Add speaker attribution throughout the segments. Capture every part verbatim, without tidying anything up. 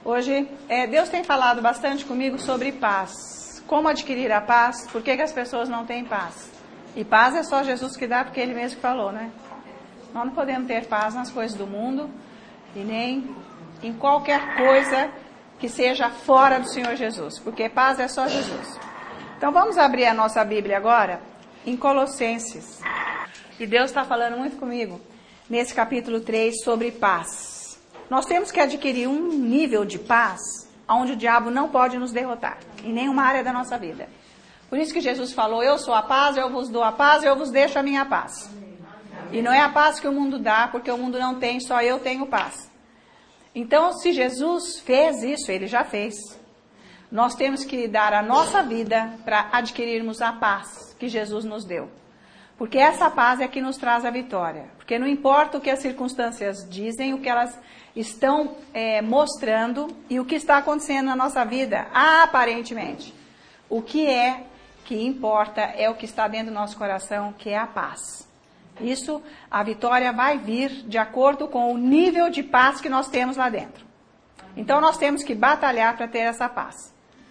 Speaker 1: Hoje, é, Deus tem falado bastante comigo sobre paz. Como adquirir a paz? Por que que as pessoas não têm paz? E paz é só Jesus que dá, porque Ele mesmo que falou, né? Nós não podemos ter paz nas coisas do mundo e nem em qualquer coisa que seja fora do Senhor Jesus, porque paz é só Jesus. Então vamos abrir a nossa Bíblia agora em Colossenses. E Deus está falando muito comigo nesse capítulo três sobre paz. Nós temos que adquirir um nível de paz onde o diabo não pode nos derrotar, em nenhuma área da nossa vida. Por isso que Jesus falou, eu sou a paz, eu vos dou a paz, eu vos deixo a minha paz. E não é a paz que o mundo dá, porque o mundo não tem, só eu tenho paz. Então, se Jesus fez isso, Ele já fez. Nós temos que dar a nossa vida para adquirirmos a paz que Jesus nos deu. Porque essa paz é que nos traz a vitória. Porque não importa o que as circunstâncias dizem, o que elas estão é, mostrando e o que está acontecendo na nossa vida, aparentemente. O que é que importa é o que está dentro do nosso coração, que é a paz. Isso, a vitória vai vir de acordo com o nível de paz que nós temos lá dentro. Então nós temos que batalhar para ter essa paz.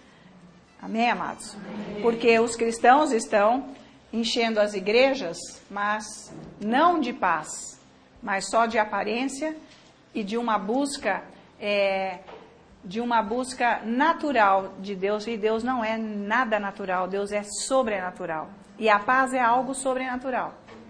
Speaker 1: Amém, amados? Amém. Porque os cristãos estão enchendo as igrejas, mas não de paz, mas só de aparência e de uma busca, é, de uma busca natural de Deus. E Deus não é nada natural, Deus é sobrenatural. E a paz é algo sobrenatural,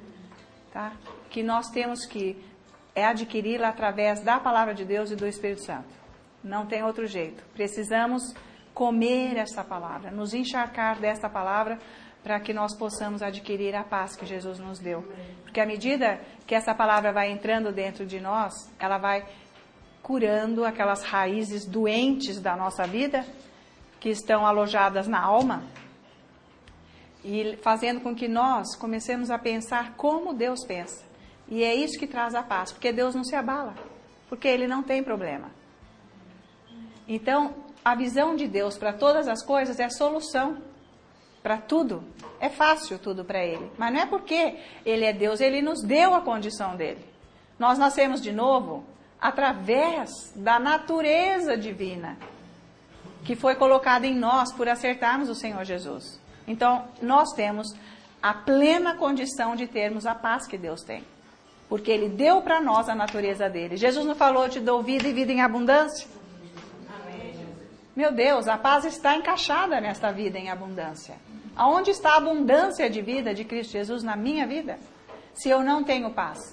Speaker 1: tá? Que nós temos que é adquiri-la através da palavra de Deus e do Espírito Santo. Não tem outro jeito. Precisamos comer essa palavra, nos encharcar dessa palavra, para que nós possamos adquirir a paz que Jesus nos deu. Porque à medida que essa palavra vai entrando dentro de nós, ela vai curando aquelas raízes doentes da nossa vida, que estão alojadas na alma, e fazendo com que nós comecemos a pensar como Deus pensa. E é isso que traz a paz, porque Deus não se abala, porque Ele não tem problema. Então, a visão de Deus para todas as coisas é solução. Para tudo. É fácil tudo para Ele. Mas não é porque Ele é Deus, Ele nos deu a condição dEle. Nós nascemos de novo através da natureza divina que foi colocada em nós por acertarmos o Senhor Jesus. Então, nós temos a plena condição de termos a paz que Deus tem. Porque Ele deu para nós a natureza dEle. Jesus não falou, te dou vida e vida em abundância? Meu Deus, a paz está encaixada nesta vida em abundância. Aonde está a abundância de vida de Cristo Jesus na minha vida? Se eu não tenho paz.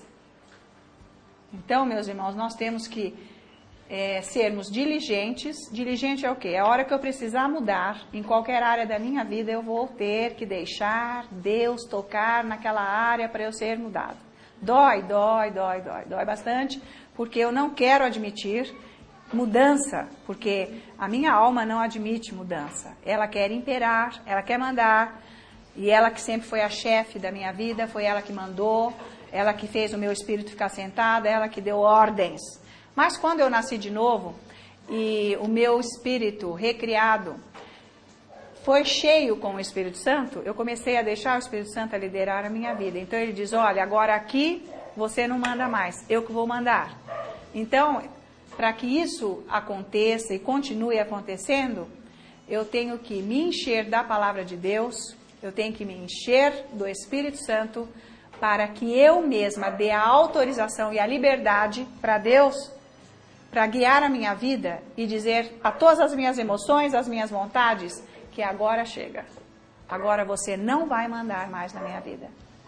Speaker 1: Então, meus irmãos, nós temos que é, sermos diligentes. Diligente é o quê? É a hora que eu precisar mudar, em qualquer área da minha vida, eu vou ter que deixar Deus tocar naquela área para eu ser mudado. Dói, dói, dói, dói. Dói bastante, porque eu não quero admitir mudança, porque a minha alma não admite mudança. Ela quer imperar, ela quer mandar, e ela que sempre foi a chefe da minha vida, foi ela que mandou, ela que fez o meu espírito ficar sentado, ela que deu ordens. Mas quando eu nasci de novo, e o meu espírito recriado foi cheio com o Espírito Santo, eu comecei a deixar o Espírito Santo a liderar a minha vida. Então ele diz, olha, agora aqui você não manda mais, eu que vou mandar. Então, para que isso aconteça e continue acontecendo, eu tenho que me encher da palavra de Deus, eu tenho que me encher do Espírito Santo, para que eu mesma dê a autorização e a liberdade para Deus, para guiar a minha vida e dizer a todas as minhas emoções, as minhas vontades, que agora chega. Agora você não vai mandar mais na minha vida.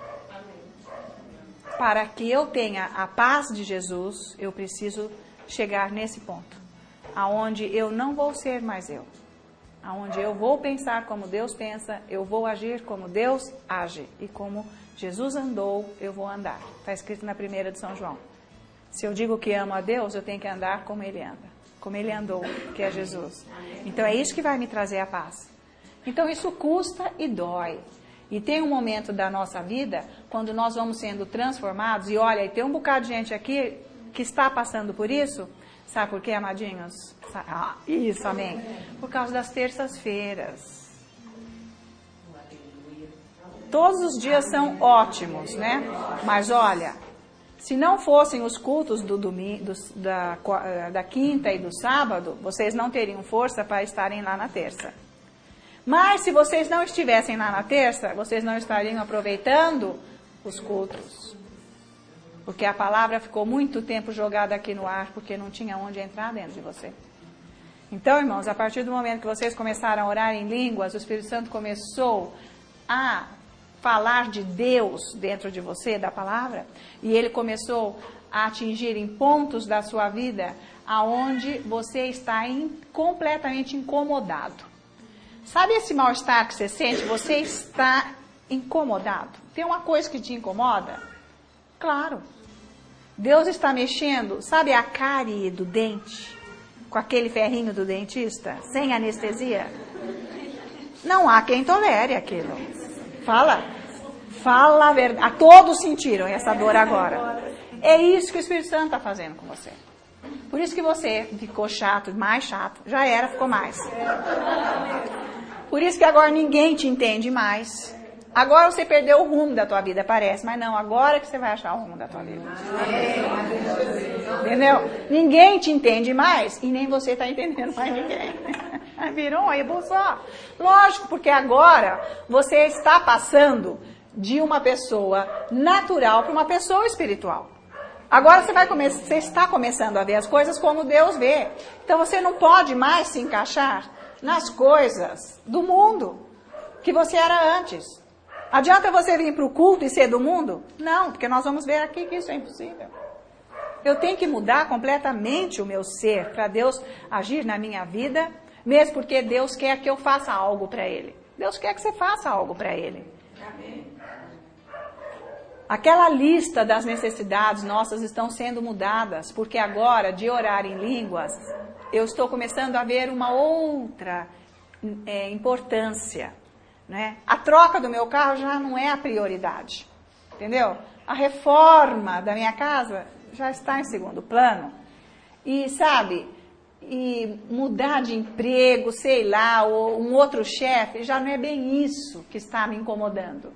Speaker 1: Para que eu tenha a paz de Jesus, eu preciso chegar nesse ponto, aonde eu não vou ser mais eu, aonde eu vou pensar como Deus pensa, eu vou agir como Deus age, e como Jesus andou, eu vou andar. Está escrito na primeira de São João. Se eu digo que amo a Deus, eu tenho que andar como Ele anda, como Ele andou, que é Jesus. Então é isso que vai me trazer a paz. Então isso custa e dói. E tem um momento da nossa vida, quando nós vamos sendo transformados, e olha, e tem um bocado de gente aqui que está passando por isso. Sabe por quê, amadinhos? Ah, isso, amém. Por causa das terças-feiras. Todos os dias são ótimos, né? Mas olha, Se não fossem os cultos do domingo, do, da, da quinta e do sábado, vocês não teriam força para estarem lá na terça. Mas se vocês não estivessem lá na terça, vocês não estariam aproveitando os cultos. Porque a palavra ficou muito tempo jogada aqui no ar, porque não tinha onde entrar dentro de você. Então, irmãos, a partir do momento que vocês começaram a orar em línguas, o Espírito Santo começou a falar de Deus dentro de você, da palavra, e ele começou a atingir em pontos da sua vida aonde você está in, completamente incomodado. Sabe esse mal-estar que você sente? Você está incomodado. Tem uma coisa que te incomoda? Claro. Deus está mexendo, sabe a cárie do dente? Com aquele ferrinho do dentista, sem anestesia? Não há quem tolere aquilo. Fala, fala a verdade. Todos sentiram essa dor agora. É isso que o Espírito Santo está fazendo com você. Por isso que você ficou chato, mais chato. Já era, ficou mais. Por isso que agora ninguém te entende mais. Agora você perdeu o rumo da tua vida, parece. Mas não, agora que você vai achar o rumo da tua vida. Entendeu? Ninguém te entende mais e nem você está entendendo mais ninguém. Virou um ebo só. Lógico, porque agora você está passando de uma pessoa natural para uma pessoa espiritual. Agora você, vai come- você está começando a ver as coisas como Deus vê. Então você não pode mais se encaixar nas coisas do mundo que você era antes. Adianta você vir para o culto e ser do mundo? Não, porque nós vamos ver aqui que isso é impossível. Eu tenho que mudar completamente o meu ser para Deus agir na minha vida, mesmo porque Deus quer que eu faça algo para Ele. Deus quer que você faça algo para Ele. Amém. Aquela lista das necessidades nossas estão sendo mudadas, porque agora, de orar em línguas, eu estou começando a ver uma outra é, importância. Né? A troca do meu carro já não é a prioridade, entendeu? A reforma da minha casa já está em segundo plano. E, sabe, e mudar de emprego, sei lá, ou um outro chefe, já não é bem isso que está me incomodando.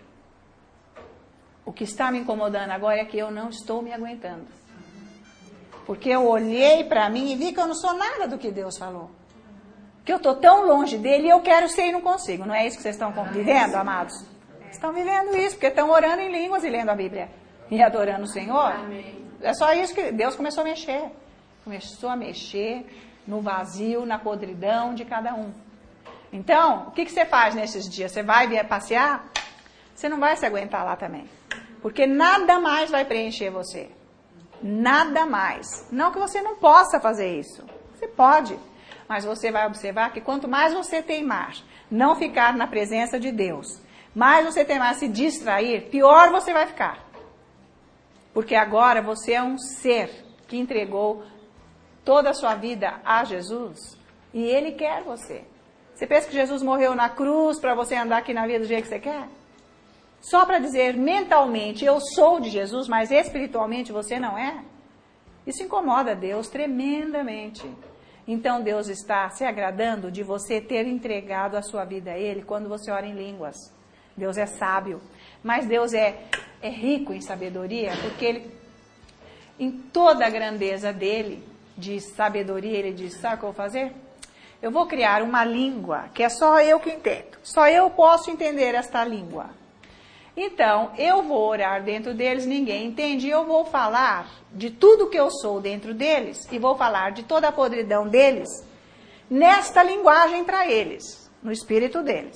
Speaker 1: O que está me incomodando agora é que eu não estou me aguentando. Porque eu olhei para mim e vi que eu não sou nada do que Deus falou. Que eu estou tão longe dele e eu quero ser e não consigo. Não é isso que vocês estão vivendo, amados? Estão vivendo isso, porque estão orando em línguas e lendo a Bíblia. E adorando o Senhor. É só isso que Deus começou a mexer. Começou a mexer no vazio, na podridão de cada um. Então, o que, que você faz nesses dias? Você vai vir passear? Você não vai se aguentar lá também. Porque nada mais vai preencher você. Nada mais. Não que você não possa fazer isso. Você pode. Mas você vai observar que quanto mais você teimar, não ficar na presença de Deus, mais você teimar se distrair, pior você vai ficar. Porque agora você é um ser que entregou toda a sua vida a Jesus e Ele quer você. Você pensa que Jesus morreu na cruz para você andar aqui na vida do jeito que você quer? Só para dizer mentalmente, eu sou de Jesus, mas espiritualmente você não é? Isso incomoda Deus tremendamente. Então Deus está se agradando de você ter entregado a sua vida a Ele quando você ora em línguas. Deus é sábio, mas Deus é, é rico em sabedoria, porque Ele, em toda a grandeza dEle, de sabedoria, Ele diz, sabe o que eu vou fazer? Eu vou criar uma língua que é só eu que entendo. Só eu posso entender esta língua. Então, eu vou orar dentro deles, ninguém entende, e eu vou falar de tudo que eu sou dentro deles, e vou falar de toda a podridão deles, nesta linguagem para eles, no espírito deles.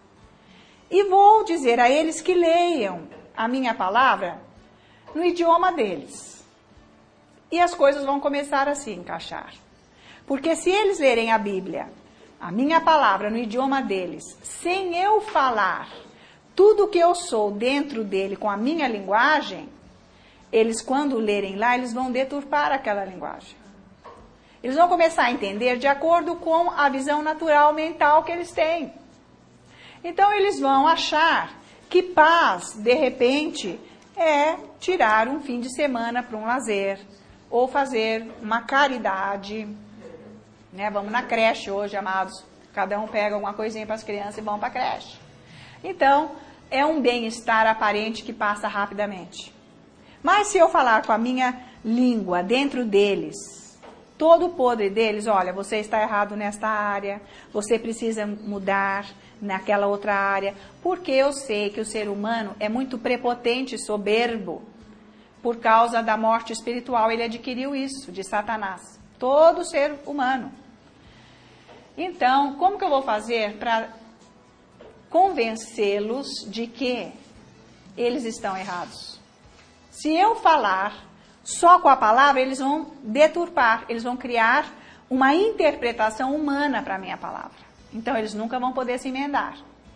Speaker 1: E vou dizer a eles que leiam a minha palavra no idioma deles. E as coisas vão começar a se encaixar. Porque se eles lerem a Bíblia, a minha palavra no idioma deles, sem eu falar tudo que eu sou dentro dele com a minha linguagem, eles quando lerem lá, eles vão deturpar aquela linguagem. Eles vão começar a entender de acordo com a visão natural mental que eles têm. Então eles vão achar que paz, de repente, é tirar um fim de semana para um lazer, ou fazer uma caridade, né? Vamos na creche hoje, amados. Cada um pega alguma coisinha para as crianças e vão para a creche. Então, é um bem-estar aparente que passa rapidamente. Mas se eu falar com a minha língua dentro deles, todo o podre deles, olha, você está errado nesta área, você precisa mudar naquela outra área, porque eu sei que o ser humano é muito prepotente e soberbo, por causa da morte espiritual, ele adquiriu isso de Satanás, todo ser humano. Então, como que eu vou fazer para convencê-los de que eles estão errados? Se eu falar só com a palavra, eles vão deturpar, eles vão criar uma interpretação humana para a minha palavra. Então, eles nunca vão poder se emendar.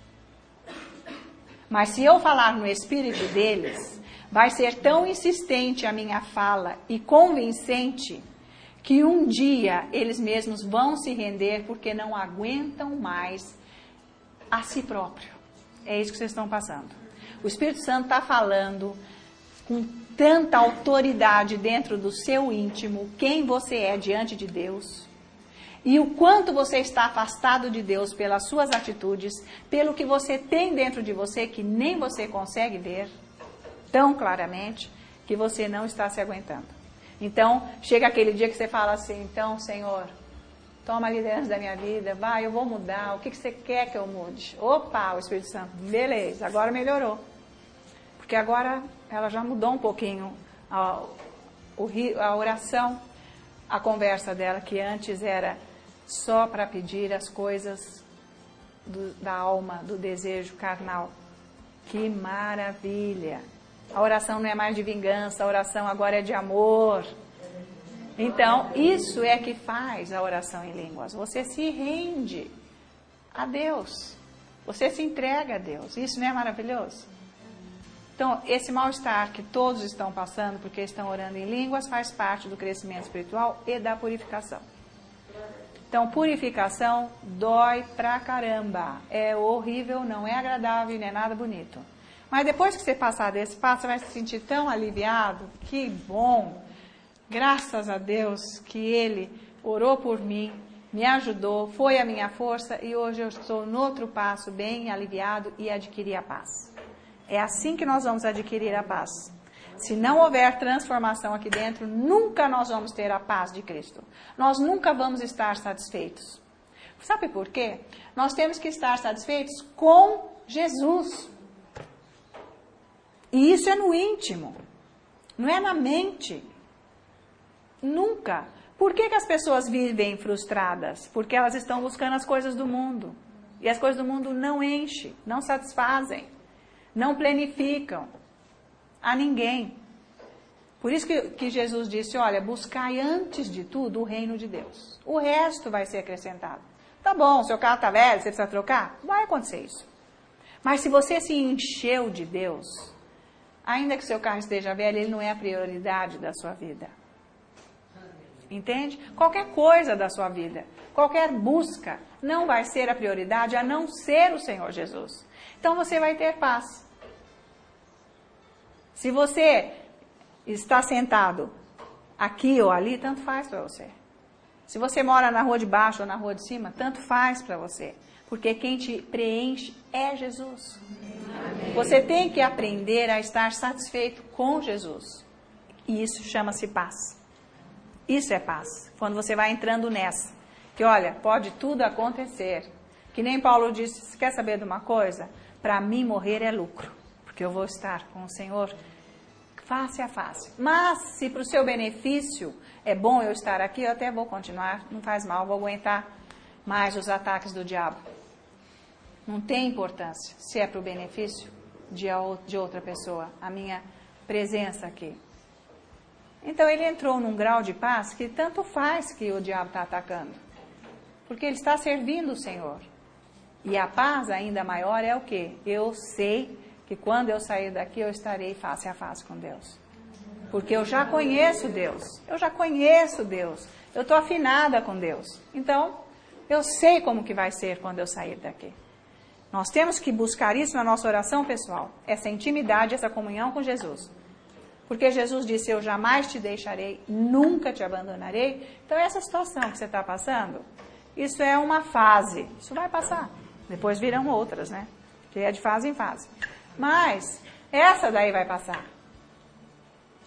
Speaker 1: Mas se eu falar no espírito deles, vai ser tão insistente a minha fala e convincente que um dia eles mesmos vão se render porque não aguentam mais a si próprio. É isso que vocês estão passando. O Espírito Santo está falando com tanta autoridade dentro do seu íntimo, quem você é diante de Deus, e o quanto você está afastado de Deus pelas suas atitudes, pelo que você tem dentro de você que nem você consegue ver tão claramente, que você não está se aguentando. Então, chega aquele dia que você fala assim, então, Senhor, toma a liderança da minha vida, vai, eu vou mudar, o que você quer que eu mude? Opa, o Espírito Santo, beleza, agora melhorou. Porque agora ela já mudou um pouquinho a, a oração, a conversa dela, que antes era só para pedir as coisas do, da alma, do desejo carnal. Que maravilha! A oração não é mais de vingança, a oração agora é de amor. Então, isso é que faz a oração em línguas. Você se rende a Deus. Você se entrega a Deus. Isso não é maravilhoso? Então, esse mal-estar que todos estão passando porque estão orando em línguas faz parte do crescimento espiritual e da purificação. Então, purificação dói pra caramba. É horrível, não é agradável, não é nada bonito. Mas depois que você passar desse passo, você vai se sentir tão aliviado. Que bom! Graças a Deus que Ele orou por mim, me ajudou, foi a minha força e hoje eu estou no outro passo, bem aliviado e adquiri a paz. É assim que nós vamos adquirir a paz. Se não houver transformação aqui dentro, nunca nós vamos ter a paz de Cristo. Nós nunca vamos estar satisfeitos. Sabe por quê? Nós temos que estar satisfeitos com Jesus. E isso é no íntimo, não é na mente. Nunca. Por que que as pessoas vivem frustradas? Porque elas estão buscando as coisas do mundo. E as coisas do mundo não enchem, não satisfazem, não planificam a ninguém. Por isso que, que Jesus disse, olha, buscai antes de tudo o reino de Deus. O resto vai ser acrescentado. Tá bom, seu carro está velho, você precisa trocar? Vai acontecer isso. Mas se você se encheu de Deus, ainda que seu carro esteja velho, ele não é a prioridade da sua vida. Entende? Qualquer coisa da sua vida, qualquer busca, não vai ser a prioridade a não ser o Senhor Jesus. Então você vai ter paz. Se você está sentado aqui ou ali, tanto faz para você. Se você mora na rua de baixo ou na rua de cima, tanto faz para você. Porque quem te preenche é Jesus. Amém. Você tem que aprender a estar satisfeito com Jesus. E isso chama-se paz. Isso é paz. Quando você vai entrando nessa. Que olha, pode tudo acontecer. Que nem Paulo disse, você quer saber de uma coisa? Para mim morrer é lucro. Porque eu vou estar com o Senhor face a face. Mas se para o seu benefício é bom eu estar aqui, eu até vou continuar. Não faz mal, vou aguentar mais os ataques do diabo. Não tem importância se é para o benefício de, de outra pessoa, a minha presença aqui. Então ele entrou num grau de paz que tanto faz que o diabo está atacando. Porque ele está servindo o Senhor. E a paz ainda maior é o quê? Eu sei que quando eu sair daqui eu estarei face a face com Deus. Porque eu já conheço Deus. Eu já conheço Deus. Eu estou afinada com Deus. Então, eu sei como que vai ser quando eu sair daqui. Nós temos que buscar isso na nossa oração pessoal. Essa intimidade, essa comunhão com Jesus. Porque Jesus disse, eu jamais te deixarei, nunca te abandonarei. Então essa situação que você está passando, isso é uma fase. Isso vai passar. Depois virão outras, né? Que é de fase em fase. Mas essa daí vai passar.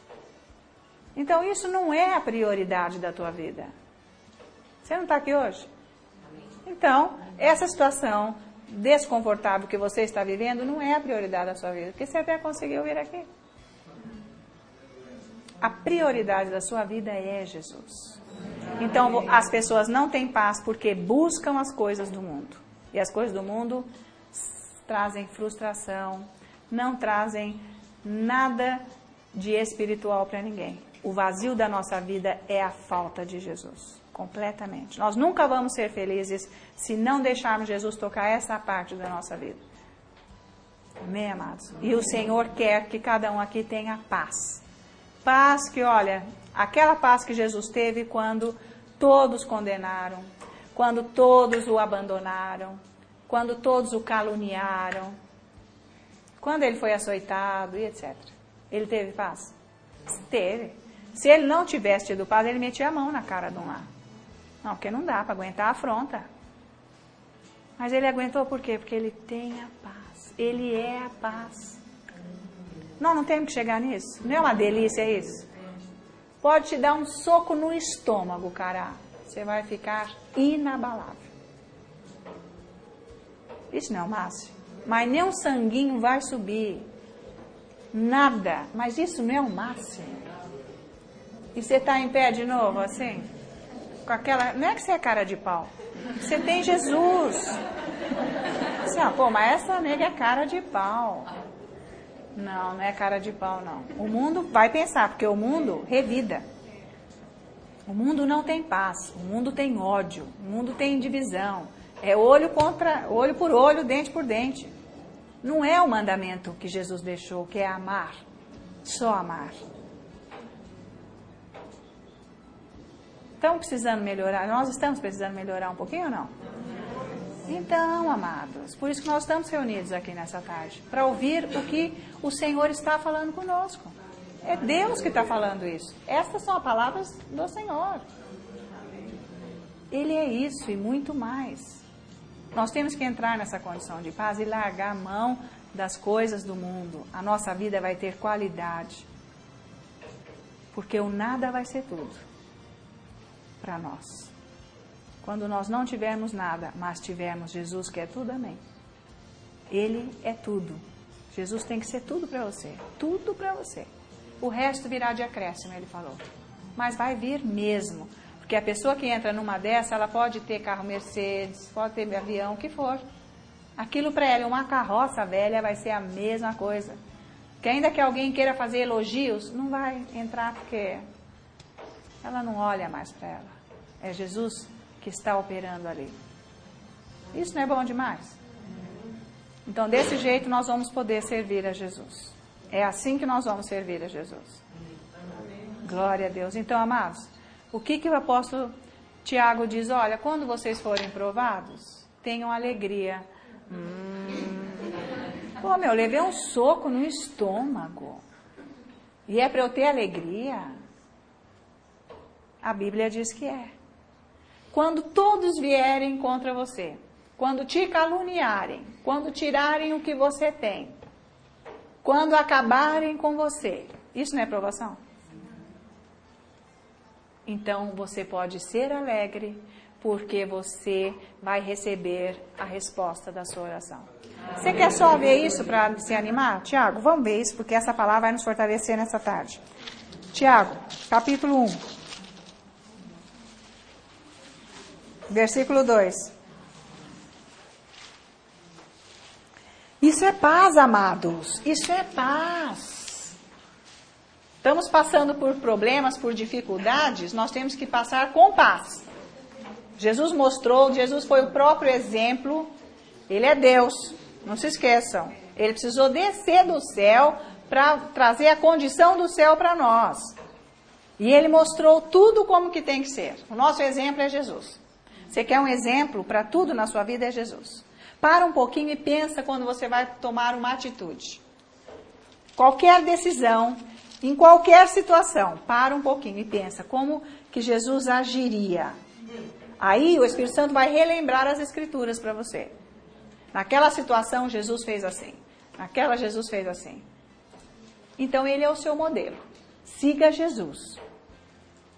Speaker 1: Então isso não é a prioridade da tua vida. Você não está aqui hoje? Então, essa situação desconfortável que você está vivendo não é a prioridade da sua vida, porque você até conseguiu vir aqui. A prioridade da sua vida é Jesus. Então, as pessoas não têm paz porque buscam as coisas do mundo. E as coisas do mundo trazem frustração, não trazem nada de espiritual para ninguém. O vazio da nossa vida é a falta de Jesus, completamente. Nós nunca vamos ser felizes se não deixarmos Jesus tocar essa parte da nossa vida. Amém, amados? E o Senhor quer que cada um aqui tenha paz. Paz que, olha, aquela paz que Jesus teve quando todos condenaram, quando todos o abandonaram, quando todos o caluniaram, quando ele foi açoitado e etcétera. Ele teve paz? Teve. Se ele não tivesse tido paz, ele metia a mão na cara do mar. Não, porque não dá para aguentar a afronta. Mas ele aguentou por quê? Porque ele tem a paz. Ele é a paz. Nós não temos que chegar nisso. Não é uma delícia isso? Pode te dar um soco no estômago, cara. Você vai ficar inabalável. Isso não é o máximo. Mas nem um sanguinho vai subir. Nada. Mas isso não é o máximo. E você está em pé de novo, assim? Com aquela... Não é que você é cara de pau. Você tem Jesus. Assim, ó, pô, mas essa nega é cara de pau. Não, não é cara de pau, não. O mundo vai pensar, porque o mundo revida. O mundo não tem paz. O mundo tem ódio. O mundo tem divisão. É olho contra olho por olho, dente por dente. Não é o mandamento que Jesus deixou, que é amar. Só amar. Estamos precisando melhorar? Nós estamos precisando melhorar um pouquinho ou não? Então, amados, por isso que nós estamos reunidos aqui nessa tarde, para ouvir o que o Senhor está falando conosco. É Deus que está falando isso. Estas são as palavras do Senhor. Ele é isso e muito mais. Nós temos que entrar nessa condição de paz e largar a mão das coisas do mundo. A nossa vida vai ter qualidade. Porque o nada vai ser tudo para nós. Quando nós não tivermos nada, mas tivermos Jesus que é tudo, amém. Ele é tudo. Jesus tem que ser tudo para você. Tudo para você. O resto virá de acréscimo, ele falou. Mas vai vir mesmo. Porque a pessoa que entra numa dessa, ela pode ter carro Mercedes, pode ter avião, o que for. Aquilo para ela, uma carroça velha, vai ser a mesma coisa. Que ainda que alguém queira fazer elogios, não vai entrar porque ela não olha mais para ela. É Jesus que está operando ali. Isso não é bom demais? Então, desse jeito, nós vamos poder servir a Jesus. É assim que nós vamos servir a Jesus. Glória a Deus. Então, amados, o que, que o apóstolo Tiago diz? Olha, quando vocês forem provados, tenham alegria. Hum. Pô, meu, eu levei um soco no estômago. E é para eu ter alegria? A Bíblia diz que é. Quando todos vierem contra você, quando te caluniarem, quando tirarem o que você tem, quando acabarem com você, isso não é provação? Então você pode ser alegre, porque você vai receber a resposta da sua oração. Você quer só ver isso para se animar? Tiago, vamos ver isso, porque essa palavra vai nos fortalecer nessa tarde. Tiago, capítulo um. Versículo dois. Isso é paz, amados. Isso é paz. Estamos passando por problemas, por dificuldades, nós temos que passar com paz. Jesus mostrou, Jesus foi o próprio exemplo. Ele é Deus, não se esqueçam. Ele precisou descer do céu para trazer a condição do céu para nós. E ele mostrou tudo como que tem que ser. O nosso exemplo é Jesus. Você quer um exemplo para tudo na sua vida? É Jesus. Para um pouquinho e pensa quando você vai tomar uma atitude. Qualquer decisão, em qualquer situação, para um pouquinho e pensa como que Jesus agiria. Aí o Espírito Santo vai relembrar as Escrituras para você. Naquela situação, Jesus fez assim. Naquela, Jesus fez assim. Então, ele é o seu modelo. Siga Jesus.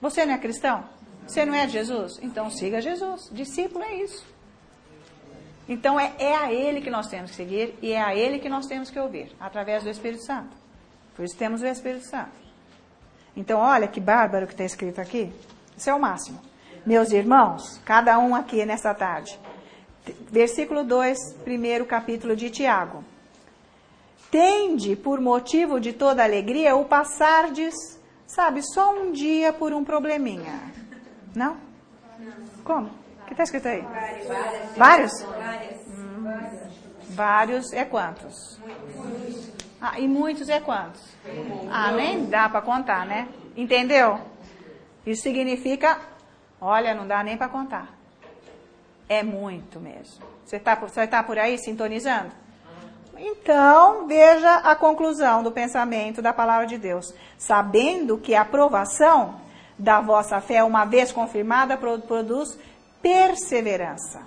Speaker 1: Você não é cristão? Você não é de Jesus? Então siga Jesus. Discípulo é isso. Então é, é a Ele que nós temos que seguir e é a Ele que nós temos que ouvir, através do Espírito Santo. Por isso temos o Espírito Santo. Então olha que bárbaro que está escrito aqui. Isso é o máximo. Meus irmãos, cada um aqui nessa tarde. Versículo dois, primeiro capítulo de Tiago. Tende por motivo de toda alegria o passardes, sabe, só um dia por um probleminha. Não? Como? O que está escrito aí? Vários? Hum, vários é quantos? Ah, e muitos é quantos? Ah, nem dá para contar, né? Entendeu? Isso significa, olha, não dá nem para contar. É muito mesmo. Você está você tá por aí sintonizando? Então, veja a conclusão do pensamento da palavra de Deus. Sabendo que a aprovação da vossa fé, uma vez confirmada, produz perseverança.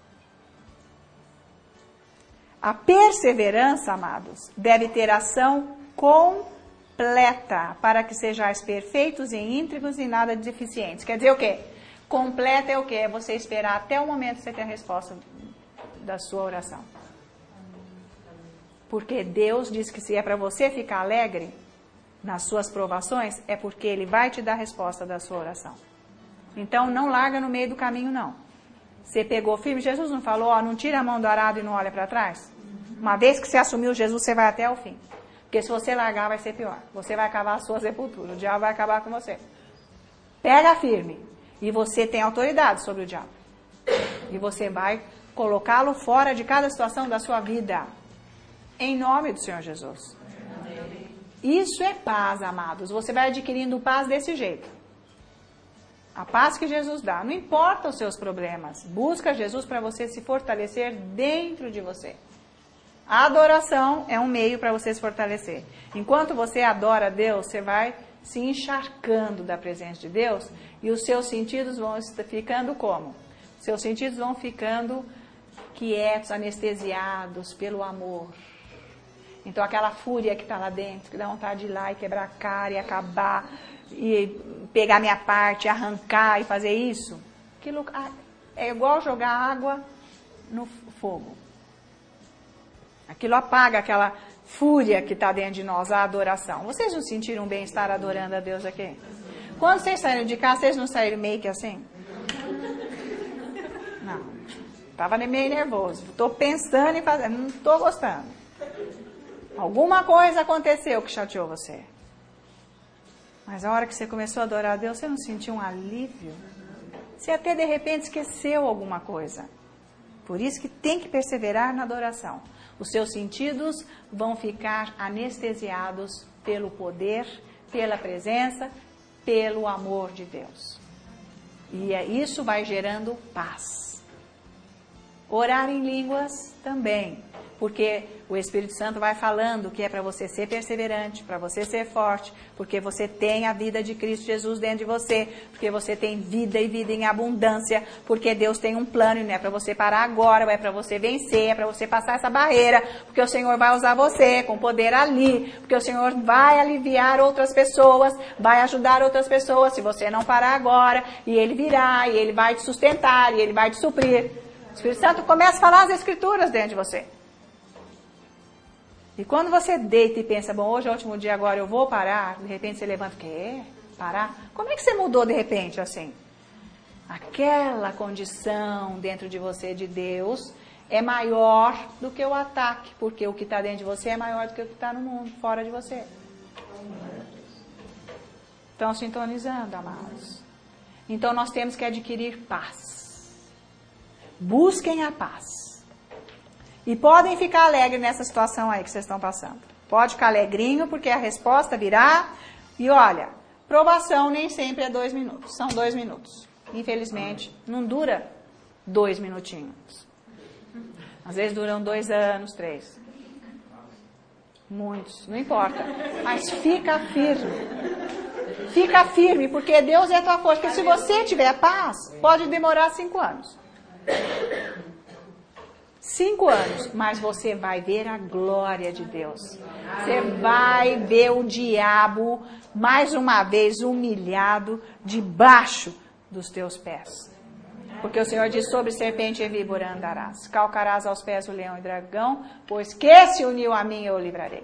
Speaker 1: A perseverança, amados, deve ter ação completa, para que sejais perfeitos e íntegros e nada deficientes. Quer dizer o quê? Completa é o quê? É você esperar até o momento que você ter a resposta da sua oração. Porque Deus diz que se é para você ficar alegre nas suas provações, é porque Ele vai te dar a resposta da sua oração. Então não larga no meio do caminho, não. Você pegou firme, Jesus não falou, ó, não tira a mão do arado e não olha para trás? Uma vez que você assumiu Jesus, você vai até o fim. Porque se você largar, vai ser pior. Você vai acabar a sua sepultura, o diabo vai acabar com você. Pega firme. E você tem autoridade sobre o diabo. E você vai colocá-lo fora de cada situação da sua vida. Em nome do Senhor Jesus. Isso é paz, amados. Você vai adquirindo paz desse jeito. A paz que Jesus dá. Não importa os seus problemas. Busca Jesus para você se fortalecer dentro de você. A adoração é um meio para você se fortalecer. Enquanto você adora a Deus, você vai se encharcando da presença de Deus e os seus sentidos vão ficando como? Seus sentidos vão ficando quietos, anestesiados pelo amor. Então aquela fúria que está lá dentro, que dá vontade de ir lá e quebrar a cara e acabar, e pegar minha parte, arrancar e fazer isso, aquilo é igual jogar água no fogo. Aquilo apaga aquela fúria que está dentro de nós, a adoração. Vocês não sentiram bem-estar adorando a Deus aqui? Quando vocês saíram de casa, vocês não saíram meio que assim? Não. Estava meio nervoso. Estou pensando em fazer, não estou gostando. Alguma coisa aconteceu que chateou você. Mas a hora que você começou a adorar a Deus, você não sentiu um alívio? Você até de repente esqueceu alguma coisa. Por isso que tem que perseverar na adoração. Os seus sentidos vão ficar anestesiados pelo poder, pela presença, pelo amor de Deus. E isso vai gerando paz. Orar em línguas também. Porque o Espírito Santo vai falando que é para você ser perseverante, para você ser forte, porque você tem a vida de Cristo Jesus dentro de você, porque você tem vida e vida em abundância, porque Deus tem um plano e não é para você parar agora, é para você vencer, é para você passar essa barreira, porque o Senhor vai usar você com poder ali, porque o Senhor vai aliviar outras pessoas, vai ajudar outras pessoas se você não parar agora, e Ele virá, e Ele vai te sustentar, e Ele vai te suprir. O Espírito Santo começa a falar as Escrituras dentro de você. E quando você deita e pensa, bom, hoje é o último dia, agora eu vou parar, de repente você levanta, quer parar? Como é que você mudou de repente assim? Aquela condição dentro de você de Deus é maior do que o ataque, porque o que está dentro de você é maior do que o que está no mundo, fora de você. Estão sintonizando, amados? Então nós temos que adquirir paz. Busquem a paz. E podem ficar alegres nessa situação aí que vocês estão passando. Pode ficar alegrinho, porque a resposta virá. E olha, provação nem sempre é dois minutos. São dois minutos. Infelizmente, não dura dois minutinhos. Às vezes duram dois anos, três. Muitos, não importa. Mas fica firme. Fica firme, porque Deus é a tua força. Porque se você tiver paz, pode demorar cinco anos. Cinco anos, mas você vai ver a glória de Deus. Você vai ver o diabo, mais uma vez, humilhado, debaixo dos teus pés. Porque o Senhor diz, sobre serpente e víbora andarás. Calcarás aos pés o leão e dragão, pois que se uniu a mim, eu o livrarei.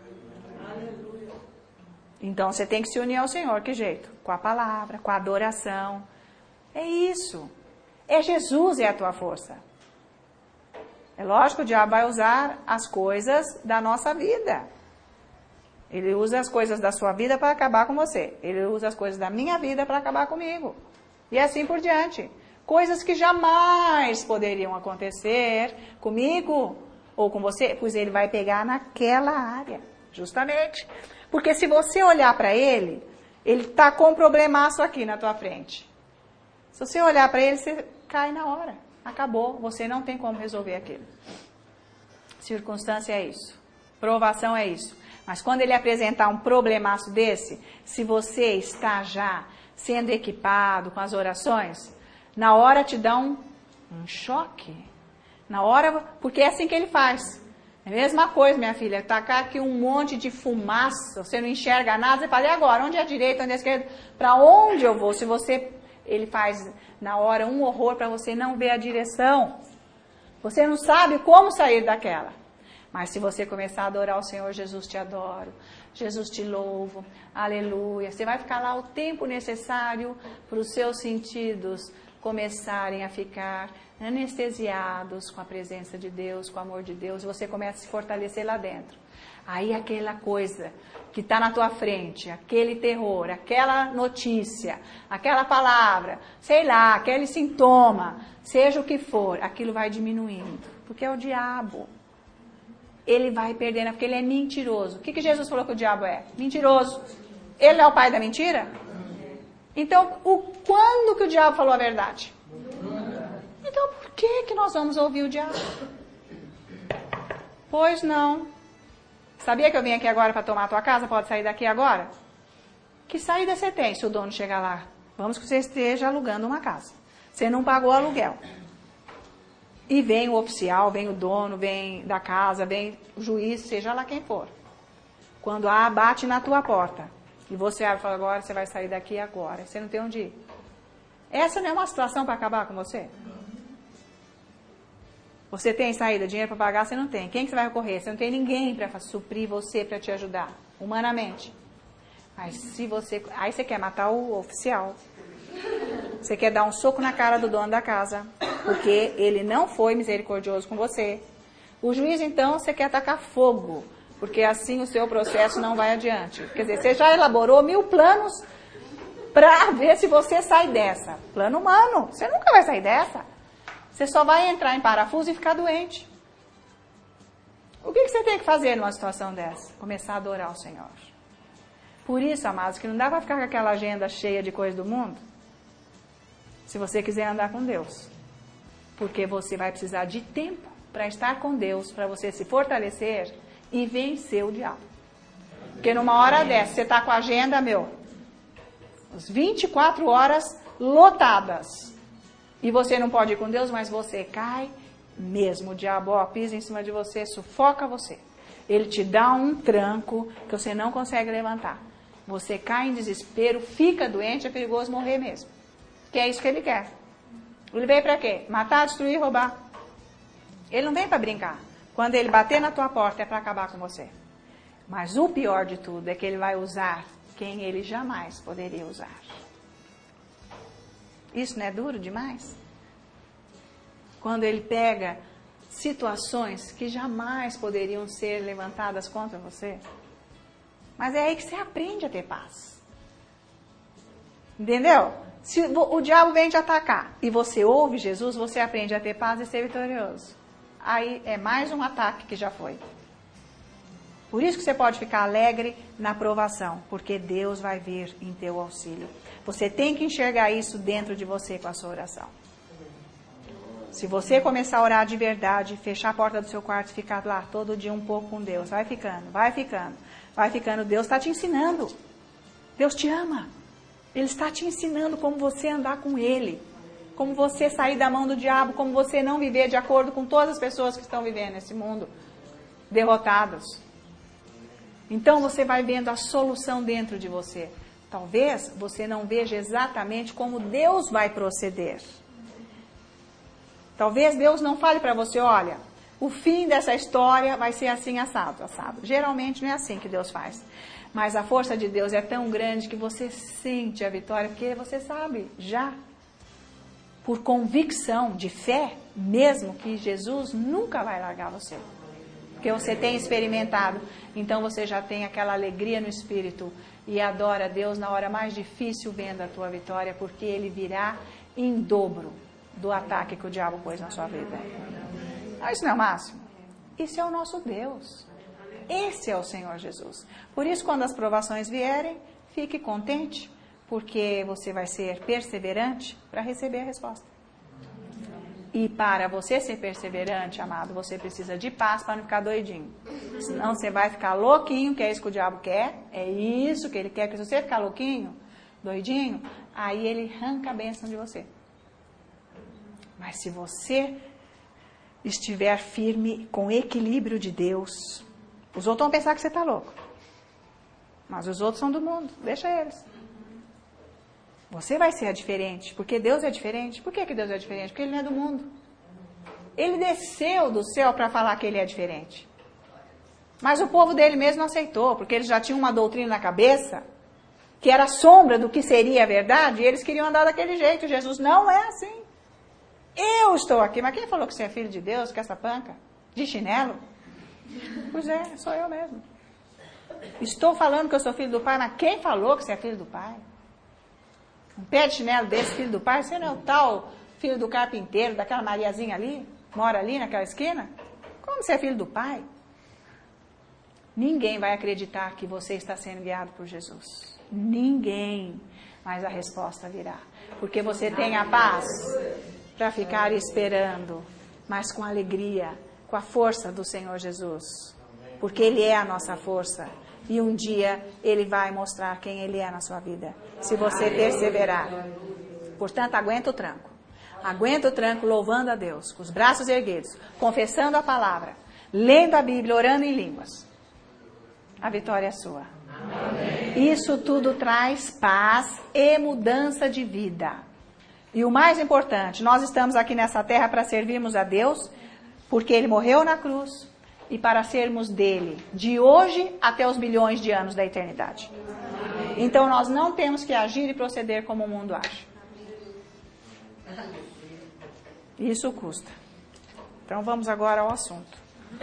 Speaker 1: Então, você tem que se unir ao Senhor. Que jeito? Com a palavra, com a adoração. É isso. É Jesus, é a tua força. É lógico que o diabo vai usar as coisas da nossa vida. Ele usa as coisas da sua vida para acabar com você. Ele usa as coisas da minha vida para acabar comigo. E assim por diante. Coisas que jamais poderiam acontecer comigo ou com você, pois ele vai pegar naquela área. Justamente. Porque se você olhar para ele, ele está com um problemaço aqui na tua frente. Se você olhar para ele, você cai na hora. Acabou, você não tem como resolver aquilo. Circunstância é isso. Provação é isso. Mas quando ele apresentar um problemaço desse, se você está já sendo equipado com as orações, na hora te dá um, um choque. Na hora, porque é assim que ele faz. É a mesma coisa, minha filha, tacar aqui um monte de fumaça, você não enxerga nada, você fala, e agora? Onde é a direita, onde é a esquerda? Para onde eu vou? Se você... Ele faz na hora um horror para você não ver a direção. Você não sabe como sair daquela. Mas se você começar a adorar o Senhor, Jesus te adoro, Jesus te louvo, aleluia. Você vai ficar lá o tempo necessário para os seus sentidos começarem a ficar anestesiados com a presença de Deus, com o amor de Deus. E você começa a se fortalecer lá dentro. Aí aquela coisa que está na tua frente, aquele terror, aquela notícia, aquela palavra, sei lá, aquele sintoma, seja o que for, aquilo vai diminuindo. Porque é o diabo. Ele vai perdendo, porque ele é mentiroso. O que, que Jesus falou que o diabo é? Mentiroso. Ele é o pai da mentira? Então, o, quando que o diabo falou a verdade? Então, por que, que nós vamos ouvir o diabo? Pois não. Sabia que eu vim aqui agora para tomar a tua casa? Pode sair daqui agora? Que saída você tem se o dono chegar lá? Vamos que você esteja alugando uma casa. Você não pagou o aluguel. E vem o oficial, vem o dono, vem da casa, vem o juiz, seja lá quem for. Quando a bate na tua porta e você abre e fala, agora você vai sair daqui agora. Você não tem onde ir. Essa não é uma situação para acabar com você? Você tem saída, dinheiro para pagar, você não tem. Quem que você vai recorrer? Você não tem ninguém para suprir você, para te ajudar, humanamente. Mas se você... Aí você quer matar o oficial. Você quer dar um soco na cara do dono da casa, porque ele não foi misericordioso com você. O juiz, então, você quer tacar fogo, porque assim o seu processo não vai adiante. Quer dizer, você já elaborou mil planos para ver se você sai dessa. Plano humano, você nunca vai sair dessa. Você só vai entrar em parafuso e ficar doente. O que você tem que fazer numa situação dessa? Começar a adorar o Senhor. Por isso, amados, que não dá para ficar com aquela agenda cheia de coisas do mundo, se você quiser andar com Deus. Porque você vai precisar de tempo para estar com Deus, para você se fortalecer e vencer o diabo. Porque numa hora dessa, você está com a agenda, meu, as vinte e quatro horas lotadas. E você não pode ir com Deus, mas você cai mesmo. O diabo, ó, pisa em cima de você, sufoca você. Ele te dá um tranco que você não consegue levantar. Você cai em desespero, fica doente, é perigoso morrer mesmo. Que é isso que ele quer. Ele veio para quê? Matar, destruir, roubar. Ele não vem para brincar. Quando ele bater na tua porta é para acabar com você. Mas o pior de tudo é que ele vai usar quem ele jamais poderia usar. Isso não é duro demais? Quando ele pega situações que jamais poderiam ser levantadas contra você. Mas é aí que você aprende a ter paz. Entendeu? Se o diabo vem te atacar e você ouve Jesus, você aprende a ter paz e ser vitorioso. Aí é mais um ataque que já foi. Por isso que você pode ficar alegre na provação, porque Deus vai vir em teu auxílio. Você tem que enxergar isso dentro de você com a sua oração. Se você começar a orar de verdade, fechar a porta do seu quarto e ficar lá todo dia um pouco com Deus, vai ficando, vai ficando, vai ficando. Deus está te ensinando. Deus te ama. Ele está te ensinando como você andar com Ele. como você sair da mão do diabo, como você não viver de acordo com todas as pessoas que estão vivendo nesse mundo, derrotados. Então você vai vendo a solução dentro de você. Talvez você não veja exatamente como Deus vai proceder. Talvez Deus não fale para você, olha, o fim dessa história vai ser assim, assado, assado. Geralmente não é assim que Deus faz. Mas a força de Deus é tão grande que você sente a vitória, porque você sabe já, por convicção de fé, mesmo que Jesus nunca vai largar você. Porque você tem experimentado, então você já tem aquela alegria no espírito e adora a Deus na hora mais difícil vendo a tua vitória, porque Ele virá em dobro do ataque que o diabo pôs na sua vida. Não, isso não é o máximo? Isso é o nosso Deus. Esse é o Senhor Jesus. Por isso, quando as provações vierem, fique contente, porque você vai ser perseverante para receber a resposta. E para você ser perseverante, amado, você precisa de paz para não ficar doidinho. Senão você vai ficar louquinho, que é isso que o diabo quer. É isso que ele quer, que se você ficar louquinho, doidinho, aí ele arranca a bênção de você. Mas se você estiver firme com o equilíbrio de Deus, os outros vão pensar que você está louco. Mas os outros são do mundo, deixa eles. Você vai ser diferente, porque Deus é diferente. Por que que Deus é diferente? Porque Ele não é do mundo. Ele desceu do céu para falar que Ele é diferente. Mas o povo dele mesmo não aceitou, porque eles já tinham uma doutrina na cabeça, que era sombra do que seria a verdade, e eles queriam andar daquele jeito. Jesus não é assim. Eu estou aqui, mas quem falou que você é filho de Deus, que essa panca? De chinelo? Pois é, sou eu mesmo. Estou falando que eu sou filho do Pai, mas quem falou que você é filho do Pai? Um pé de chinelo desse, filho do Pai? Você não é o tal filho do carpinteiro, daquela Mariazinha ali? Mora ali naquela esquina? Como você é filho do Pai? Ninguém vai acreditar que você está sendo guiado por Jesus. Ninguém. Mas a resposta virá. Porque você tem a paz para ficar esperando, mas com alegria, com a força do Senhor Jesus. Porque Ele é a nossa força. E um dia Ele vai mostrar quem Ele é na sua vida, se você perseverar. Portanto, aguenta o tranco. Aguenta o tranco louvando a Deus, com os braços erguidos, confessando a palavra, lendo a Bíblia, orando em línguas. A vitória é sua. Amém. Isso tudo traz paz e mudança de vida. E o mais importante, nós estamos aqui nessa terra para servirmos a Deus, porque Ele morreu na cruz, e para sermos dele, de hoje até os bilhões de anos da eternidade. Amém. Então nós não temos que agir e proceder como o mundo age. Isso custa. Então vamos agora ao assunto.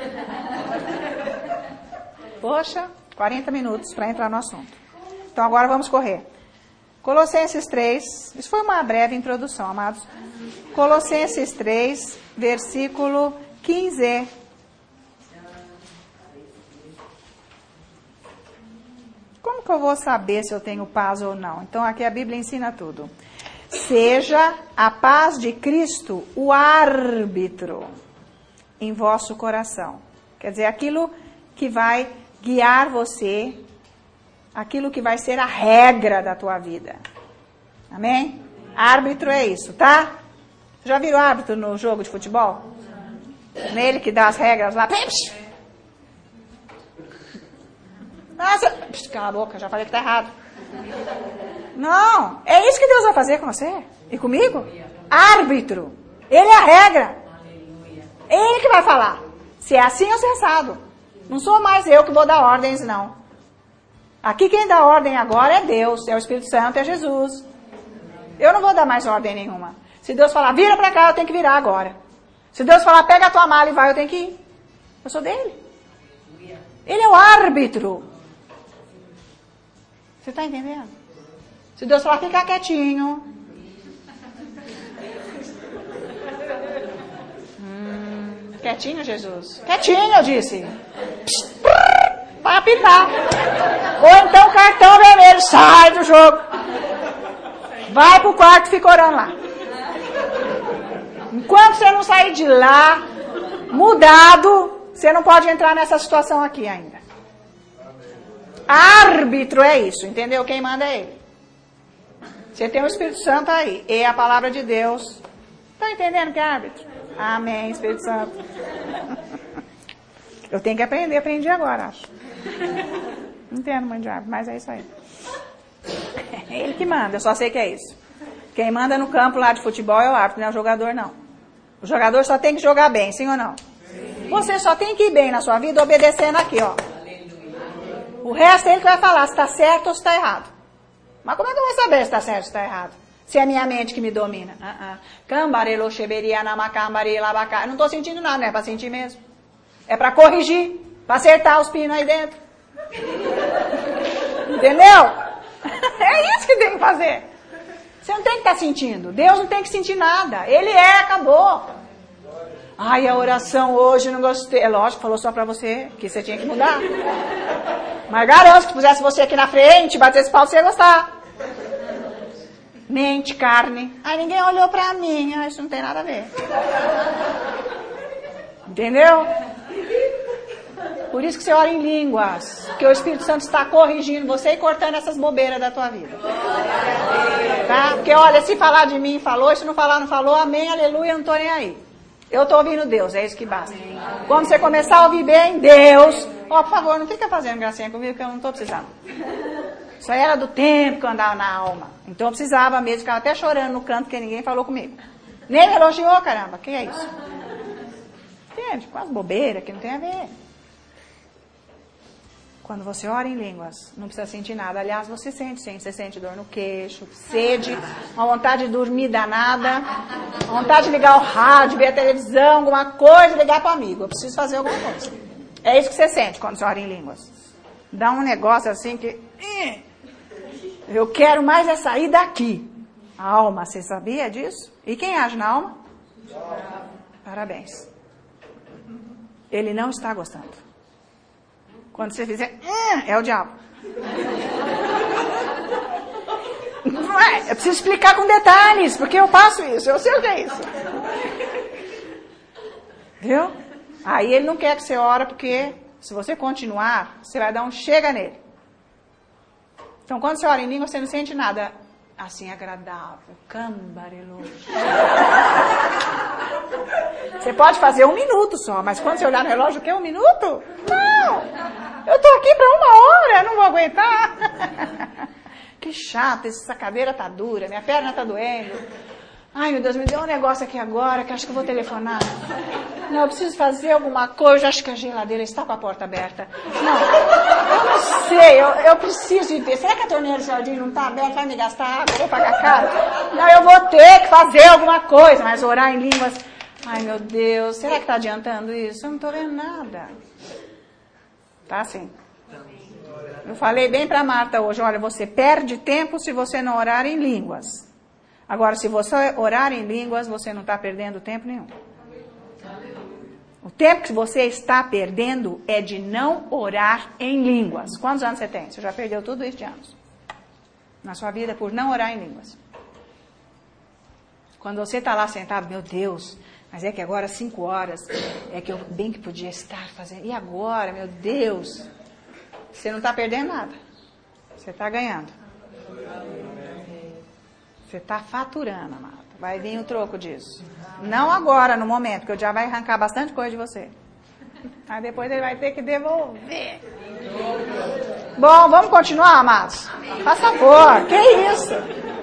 Speaker 1: Poxa, quarenta minutos para entrar no assunto. Então agora vamos correr. Colossenses três, isso foi uma breve introdução, amados. Colossenses três, versículo quinze. Como que eu vou saber se eu tenho paz ou não? Então aqui a Bíblia ensina tudo. Seja a paz de Cristo o árbitro em vosso coração. Quer dizer, aquilo que vai guiar você, aquilo que vai ser a regra da tua vida. Amém? Árbitro é isso, tá? Já viram árbitro no jogo de futebol? Nele que dá as regras lá. Nossa, cala a boca, já falei que tá errado. Não, é isso que Deus vai fazer com você e comigo. Árbitro. Ele é a regra. É Ele que vai falar. Se é assim ou se é assado. Não sou mais eu que vou dar ordens, não. Aqui quem dá ordem agora é Deus, é o Espírito Santo, é Jesus. Eu não vou dar mais ordem nenhuma. Se Deus falar, vira pra cá, eu tenho que virar agora. Se Deus falar, pega a tua mala e vai, eu tenho que ir. Eu sou dele. Ele é o árbitro. Você está entendendo? Se Deus falar, fica quietinho. Hum, quietinho, Jesus. Quietinho, eu disse. Vai apitar. Ou então cartão vermelho, sai do jogo. Vai pro quarto e fica orando lá. Enquanto você não sair de lá, mudado, você não pode entrar nessa situação aqui ainda. Árbitro é isso, entendeu? Quem manda é Ele. Você tem o Espírito Santo aí, e a palavra de Deus Estão entendendo que é árbitro? Amém, Espírito Santo. Eu tenho que aprender, aprendi agora, acho. Não entendo muito de árbitro, mas é isso aí. É ele que manda, eu só sei que é isso. Quem manda no campo lá de futebol é o árbitro, não é o jogador, não. O jogador só tem que jogar bem, sim ou não? Sim. Você só tem que ir bem na sua vida obedecendo aqui, ó. O resto é ele que vai falar se está certo ou se está errado. Mas como é que eu vou saber se está certo ou se está errado? Se é a minha mente que me domina. Cambarelo, xeberia, namacambari, labacá. Eu não estou sentindo nada, não é para sentir mesmo. É para corrigir, para acertar os pinos aí dentro. Entendeu? É isso que tem que fazer. Você não tem que estar sentindo. Deus não tem que sentir nada. Ele é, acabou. Ai, a oração hoje não gostei. É lógico, falou só pra você que você tinha que mudar. Mas garanto que se pusesse você aqui na frente, batesse pau, você ia gostar. Mente, carne. Ai, ninguém olhou pra mim. Ai, isso não tem nada a ver. Entendeu? Por isso que você ora em línguas. Porque o Espírito Santo está corrigindo você e cortando essas bobeiras da tua vida. Tá? Porque olha, se falar de mim, falou. Se não falar, não falou. Amém, aleluia, eu não estou nem aí. Eu estou ouvindo Deus, é isso que basta. Quando você começar a ouvir bem, Deus... Ó, oh, por favor, não fica fazendo gracinha comigo, que eu não estou precisando. Isso aí era do tempo que eu andava na alma. Então eu precisava mesmo, ficava até chorando no canto, porque ninguém falou comigo. Nem me elogiou, caramba, que é isso? Entende? Com as bobeiras que não tem a ver. Quando você ora em línguas, não precisa sentir nada. Aliás, você sente sim. Você sente dor no queixo, sede, uma vontade de dormir danada, uma vontade de ligar o rádio, ver a televisão, alguma coisa, ligar para o amigo. Eu preciso fazer alguma coisa. É isso que você sente quando você ora em línguas. Dá um negócio assim que... Eu quero mais é sair daqui. A alma, você sabia disso? E quem age na alma? Parabéns. Ele não está gostando. Quando você fizer, é o diabo. Eu preciso explicar com detalhes, porque eu passo isso, eu sei o que é isso. Viu? Aí ele não quer que você ore, porque se você continuar, você vai dar um chega nele. Então quando você ora em língua, você não sente nada assim agradável. Cambarelo. Você pode fazer um minuto só, mas quando você olhar no relógio, o que? Um minuto? Não! Eu tô aqui para uma hora, não vou aguentar. Que chato, essa cadeira tá dura, minha perna tá doendo. Ai, meu Deus, me deu um negócio aqui agora que acho que eu vou telefonar. Não, eu preciso fazer alguma coisa, acho que a geladeira está com a porta aberta. Não, eu não sei, eu, eu preciso ir ver. Será que a torneira do jardim não está aberta? Vai me gastar água, eu vou pagar caro? Não, eu vou ter que fazer alguma coisa, mas orar em línguas... Ai, meu Deus, será que está adiantando isso? Eu não estou vendo nada. Tá assim. Eu falei bem para Marta hoje, olha, você perde tempo se você não orar em línguas. Agora, se você orar em línguas, você não está perdendo tempo nenhum. O tempo que você está perdendo é de não orar em línguas. Quantos anos você tem? Você já perdeu tudo isso de anos na sua vida por não orar em línguas. Quando você está lá sentado, meu Deus, mas é que agora cinco horas, é que eu bem que podia estar fazendo. E agora, meu Deus, você não está perdendo nada. Você está ganhando. Você está faturando, amado. Vai vir o troco disso. Não agora, no momento, porque o diabo vai arrancar bastante coisa de você. Aí depois ele vai ter que devolver. Bom, vamos continuar, amados? Faz favor, que isso?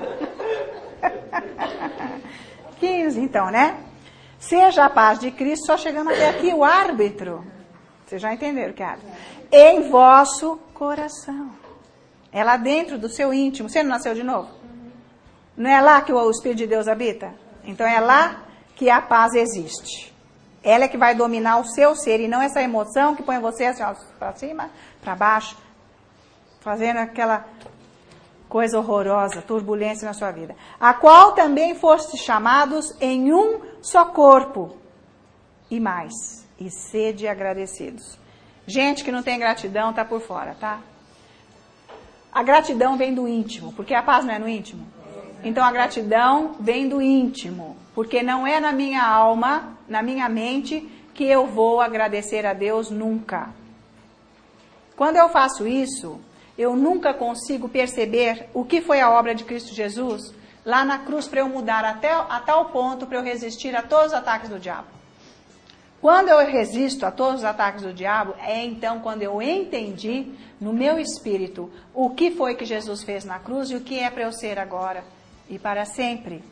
Speaker 1: quinze, então, né? Seja a paz de Cristo, só chegamos até aqui, o árbitro. Vocês já entenderam o que é árbitro? Em vosso coração. É lá dentro do seu íntimo. Você não nasceu de novo? Não é lá que o Espírito de Deus habita? Então é lá que a paz existe. Ela é que vai dominar o seu ser e não essa emoção que põe você assim, para cima, para baixo, fazendo aquela coisa horrorosa, turbulência na sua vida. A qual também foste chamados em um só corpo. E mais, e sede agradecidos. Gente que não tem gratidão está por fora, tá? A gratidão vem do íntimo, porque a paz não é no íntimo. Então a gratidão vem do íntimo, porque não é na minha alma, na minha mente, que eu vou agradecer a Deus nunca. Quando eu faço isso, eu nunca consigo perceber o que foi a obra de Cristo Jesus lá na cruz para eu mudar até, a tal ponto para eu resistir a todos os ataques do diabo. Quando eu resisto a todos os ataques do diabo, é então quando eu entendi no meu espírito o que foi que Jesus fez na cruz e o que é para eu ser agora e para sempre.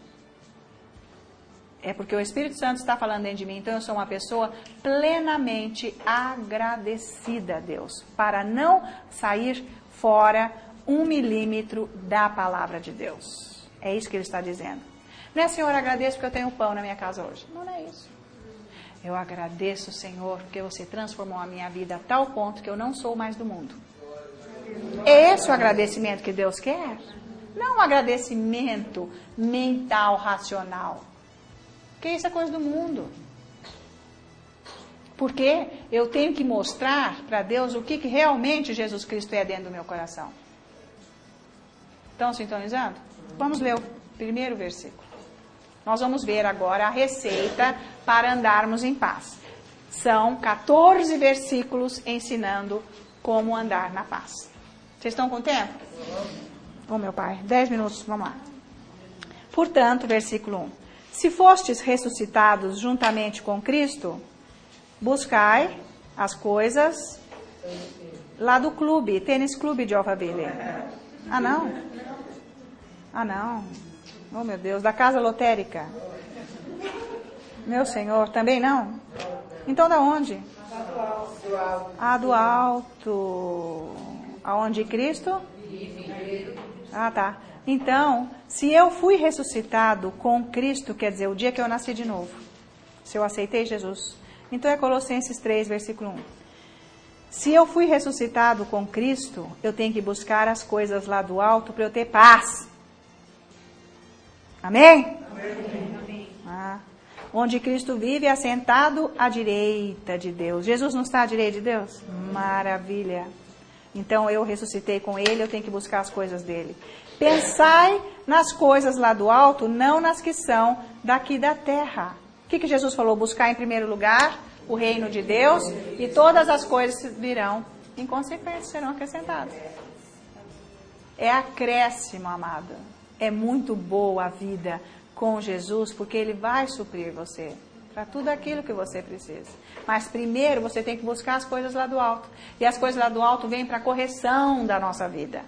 Speaker 1: É porque o Espírito Santo está falando dentro de mim, então eu sou uma pessoa plenamente agradecida a Deus, para não sair fora um milímetro da palavra de Deus. É isso que ele está dizendo. Não é, Senhor, agradeço porque eu tenho pão na minha casa hoje. Não, não é isso. Eu agradeço, Senhor, porque você transformou a minha vida a tal ponto que eu não sou mais do mundo. É esse o agradecimento que Deus quer? Não um agradecimento mental, racional. Porque isso é coisa do mundo. Porque eu tenho que mostrar para Deus o que, que realmente Jesus Cristo é dentro do meu coração. Estão sintonizando? Vamos ler o primeiro versículo. Nós vamos ver agora a receita para andarmos em paz. São quatorze versículos ensinando como andar na paz. Vocês estão com tempo? Ô, meu pai, dez minutos, vamos lá. Portanto, versículo um. Se fostes ressuscitados juntamente com Cristo, buscai as coisas lá do clube, tênis clube de Alphaville. Ah, não? Ah, não. Oh, meu Deus, da casa lotérica. Meu Senhor, também não? Então, da onde? Ah, do alto. Aonde Cristo? Ah, tá. Então, se eu fui ressuscitado com Cristo, quer dizer, o dia que eu nasci de novo, se eu aceitei Jesus, então é Colossenses três, versículo um. Se eu fui ressuscitado com Cristo, eu tenho que buscar as coisas lá do alto para eu ter paz. Amém? Amém. Ah, onde Cristo vive assentado à direita de Deus. Jesus não está à direita de Deus? Maravilha. Então eu ressuscitei com Ele, eu tenho que buscar as coisas dele. Pensai nas coisas lá do alto, não nas que são daqui da terra. O que, que Jesus falou? Buscar em primeiro lugar o reino de Deus e todas as coisas virão em consequência, serão acrescentadas. É acréscimo, amado. É muito boa a vida com Jesus, porque Ele vai suprir você para tudo aquilo que você precisa. Mas primeiro você tem que buscar as coisas lá do alto. E as coisas lá do alto vêm para a correção da nossa vida.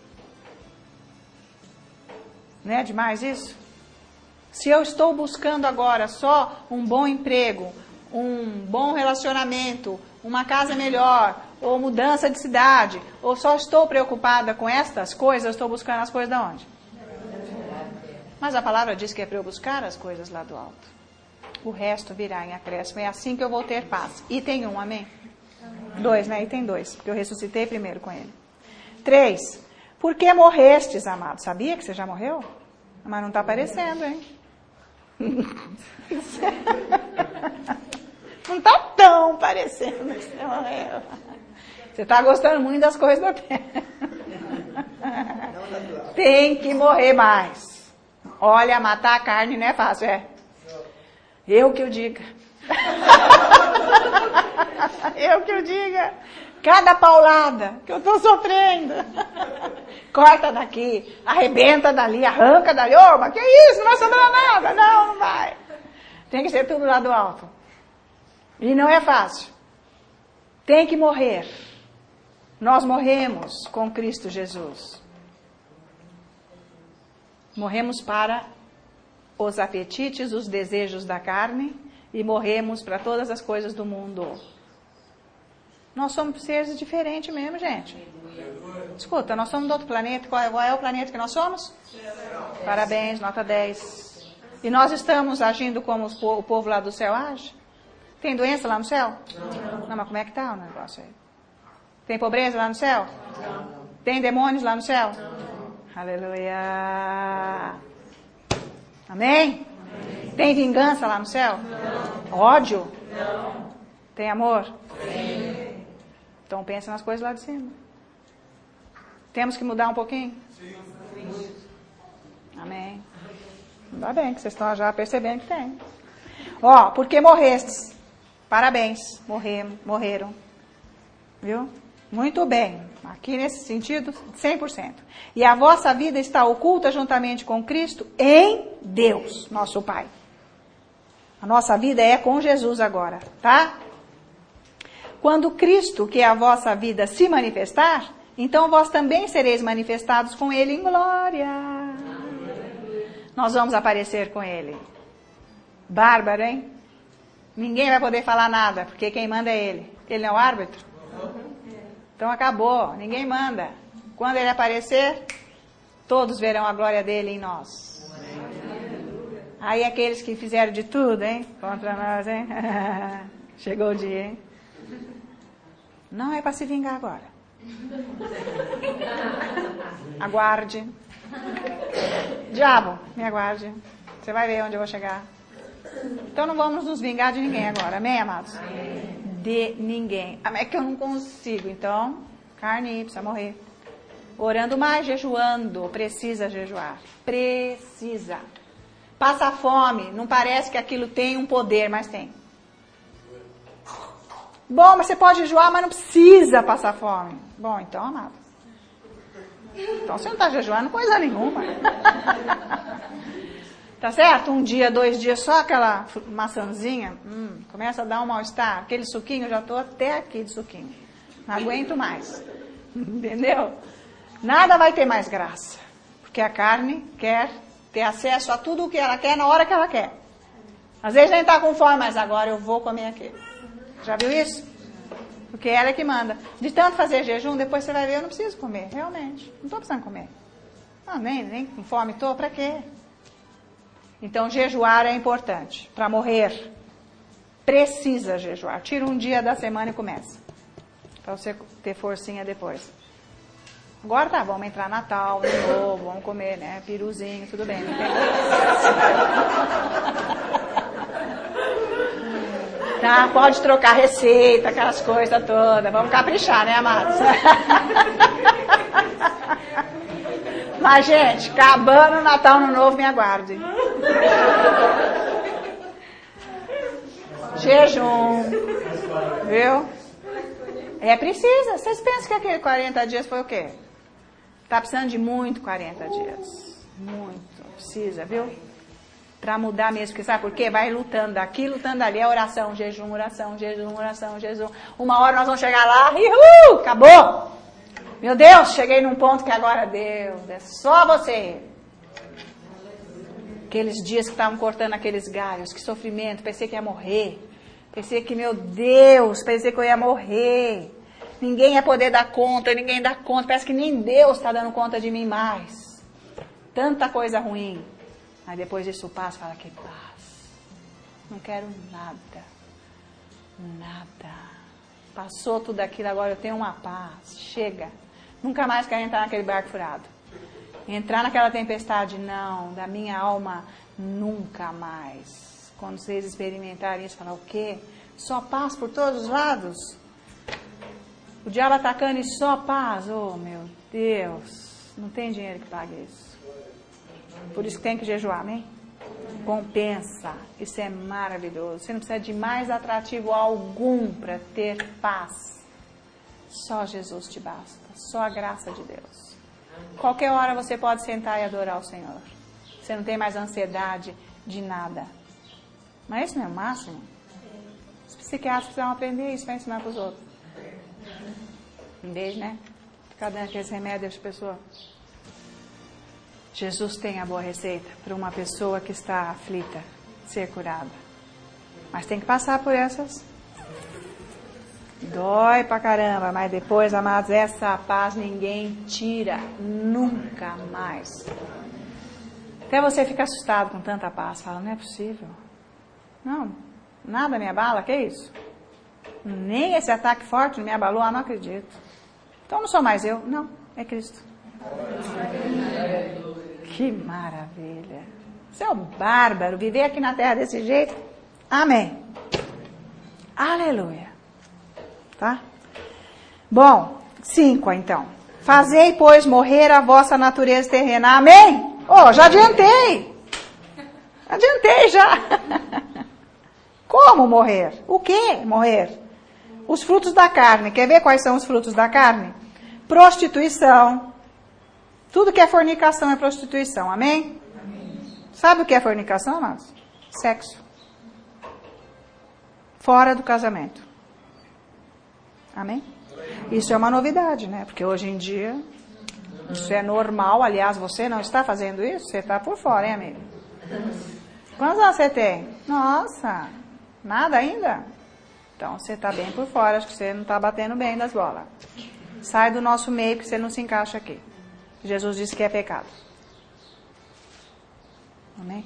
Speaker 1: Não é demais isso? Se eu estou buscando agora só um bom emprego, um bom relacionamento, uma casa melhor, ou mudança de cidade, ou só estou preocupada com estas coisas, eu estou buscando as coisas de onde? Mas a palavra diz que é para eu buscar as coisas lá do alto. O resto virá em acréscimo. É assim que eu vou ter paz. Item um, amém? Dois, né? Item dois, porque eu ressuscitei primeiro com ele. Três. Por que morrestes, amado? Sabia que você já morreu? Mas não está aparecendo, hein? Não está tão parecendo que você morreu. Você está gostando muito das coisas da terra. Tem que morrer mais. Olha, matar a carne não é fácil, é? Eu que o diga. Eu que o diga. Cada paulada que eu estou sofrendo. Corta daqui, arrebenta dali, arranca dali. Ô, mas que isso? Não vai sobrar nada. Não, não vai. Tem que ser tudo lá do alto. E não é fácil. Tem que morrer. Nós morremos com Cristo Jesus. Morremos para os apetites, os desejos da carne e morremos para todas as coisas do mundo. Nós somos seres diferentes mesmo, gente. Escuta, nós somos de outro planeta. Qual é, qual é o planeta que nós somos? Parabéns, nota dez. E nós estamos agindo como os, o povo lá do céu age? Tem doença lá no céu? Não. Não, mas como é que está o negócio aí? Tem pobreza lá no céu? Não. Tem demônios lá no céu? Não. Aleluia. Amém? Amém? Tem vingança lá no céu? Não. Ódio? Não. Tem amor? Sim. Então pensa nas coisas lá de cima. Temos que mudar um pouquinho? Sim. Amém. Ainda bem que vocês estão já percebendo que tem. Ó, porque morrestes. Parabéns. Morreram. Morreram. Viu? Muito bem. Aqui nesse sentido, cem por cento. E a vossa vida está oculta juntamente com Cristo em Deus, nosso Pai. A nossa vida é com Jesus agora, tá? Quando Cristo, que é a vossa vida, se manifestar, então vós também sereis manifestados com Ele em glória. Nós vamos aparecer com Ele. Bárbaro, hein? Ninguém vai poder falar nada, porque quem manda é Ele. Ele não é o árbitro? Então acabou, ninguém manda. Quando Ele aparecer, todos verão a glória dEle em nós. Aí aqueles que fizeram de tudo, hein? Contra nós, hein? Chegou o dia, hein? Não é para se vingar agora. Aguarde. Diabo, me aguarde. Você vai ver onde eu vou chegar. Então não vamos nos vingar de ninguém agora. Amém, amados? De ninguém. É que eu não consigo. Então, carne precisa morrer. Orando mais, jejuando. Precisa jejuar. Precisa. Passa fome. Não parece que aquilo tem um poder, mas tem. Bom, mas você pode jejuar, mas não precisa passar fome. Bom, então, amado. Então você não está jejuando coisa nenhuma. Tá certo? Um dia, dois dias, só aquela maçãzinha, hum, começa a dar um mal-estar. Aquele suquinho, eu já estou até aqui de suquinho. Não aguento mais. Entendeu? Nada vai ter mais graça. Porque a carne quer ter acesso a tudo o que ela quer na hora que ela quer. Às vezes nem está com fome, mas agora eu vou comer aquilo. Já viu isso? Porque ela é que manda. De tanto fazer jejum, depois você vai ver, eu não preciso comer, realmente. Não estou precisando comer. Não, nem, nem com fome estou, para quê? Então, jejuar é importante. Para morrer, precisa jejuar. Tira um dia da semana e começa. Para você ter forcinha depois. Agora tá, vamos entrar Natal de novo, vamos comer, né? Peruzinho, tudo bem, não tem Tá, pode trocar receita, aquelas coisas todas. Vamos caprichar, né, amados? Mas, gente, acabando o Natal no Novo, me aguarde. Jejum. Viu? É precisa. Vocês pensam que aquele quarenta dias foi o quê? Tá precisando de muito quarenta dias. Muito. Precisa, viu? Para mudar mesmo, porque sabe por quê? Vai lutando daqui, lutando dali, é oração, jejum, oração, jejum, oração, jejum. Uma hora nós vamos chegar lá, uhul, acabou. Meu Deus, cheguei num ponto que agora Deus, é só você. Aqueles dias que estavam cortando aqueles galhos, que sofrimento, pensei que ia morrer. Pensei que, meu Deus, pensei que eu ia morrer. Ninguém ia poder dar conta, ninguém dá conta, parece que nem Deus está dando conta de mim mais. Tanta coisa ruim. Aí depois disso passa, fala que paz. Não quero nada. Nada. Passou tudo aquilo, agora eu tenho uma paz. Chega. Nunca mais quero entrar naquele barco furado. Entrar naquela tempestade, não. Da minha alma, nunca mais. Quando vocês experimentarem isso, falar o quê? Só paz por todos os lados? O diabo atacando e só paz? Oh, meu Deus. Não tem dinheiro que pague isso. Por isso que tem que jejuar, amém? Compensa. Isso é maravilhoso. Você não precisa de mais atrativo algum para ter paz. Só Jesus te basta. Só a graça de Deus. Qualquer hora você pode sentar e adorar o Senhor. Você não tem mais ansiedade de nada. Mas isso não é o máximo? Os psiquiatras precisam aprender isso para ensinar para os outros. Em vez, né? Ficar dando aqueles remédios para as pessoas. Jesus tem a boa receita para uma pessoa que está aflita ser curada. Mas tem que passar por essas. Dói pra caramba, mas depois, amados, essa paz ninguém tira nunca mais. Até você fica assustado com tanta paz. Fala, não é possível. Não, nada me abala, que isso? Nem esse ataque forte me abalou, ah, não acredito. Então não sou mais eu, não, é Cristo. Que maravilha. Você é um bárbaro, viver aqui na terra desse jeito. Amém. Aleluia. Tá? Bom, cinco então. Fazei, pois, morrer a vossa natureza terrena. Amém? Oh, já adiantei. Adiantei já. Como morrer? O que morrer? Os frutos da carne. Quer ver quais são os frutos da carne? Prostituição. Tudo que é fornicação é prostituição. Amém? Amém. Sabe o que é fornicação, amados? Sexo. Fora do casamento. Amém? Isso é uma novidade, né? Porque hoje em dia, isso é normal. Aliás, você não está fazendo isso? Você está por fora, hein, amigo? Quantos anos você tem? Nossa, nada ainda? Então, você está bem por fora. Acho que você não está batendo bem das bolas. Sai do nosso meio, porque você não se encaixa aqui. Jesus disse que é pecado. Amém?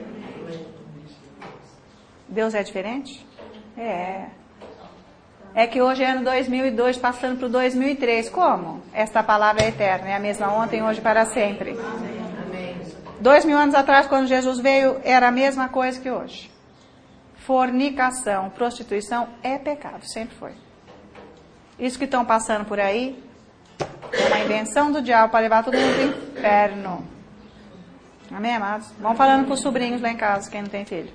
Speaker 1: Deus é diferente? É. É que hoje é ano dois mil e dois, passando para o dois mil e três. Como? Esta palavra é eterna, é a mesma ontem, hoje, para sempre. Dois mil anos atrás, quando Jesus veio, era a mesma coisa que hoje. Fornicação, prostituição é pecado, sempre foi. Isso que estão passando por aí é uma invenção do diabo para levar todo mundo para o inferno. Amém, amados? Vão falando com os sobrinhos lá em casa, quem não tem filho.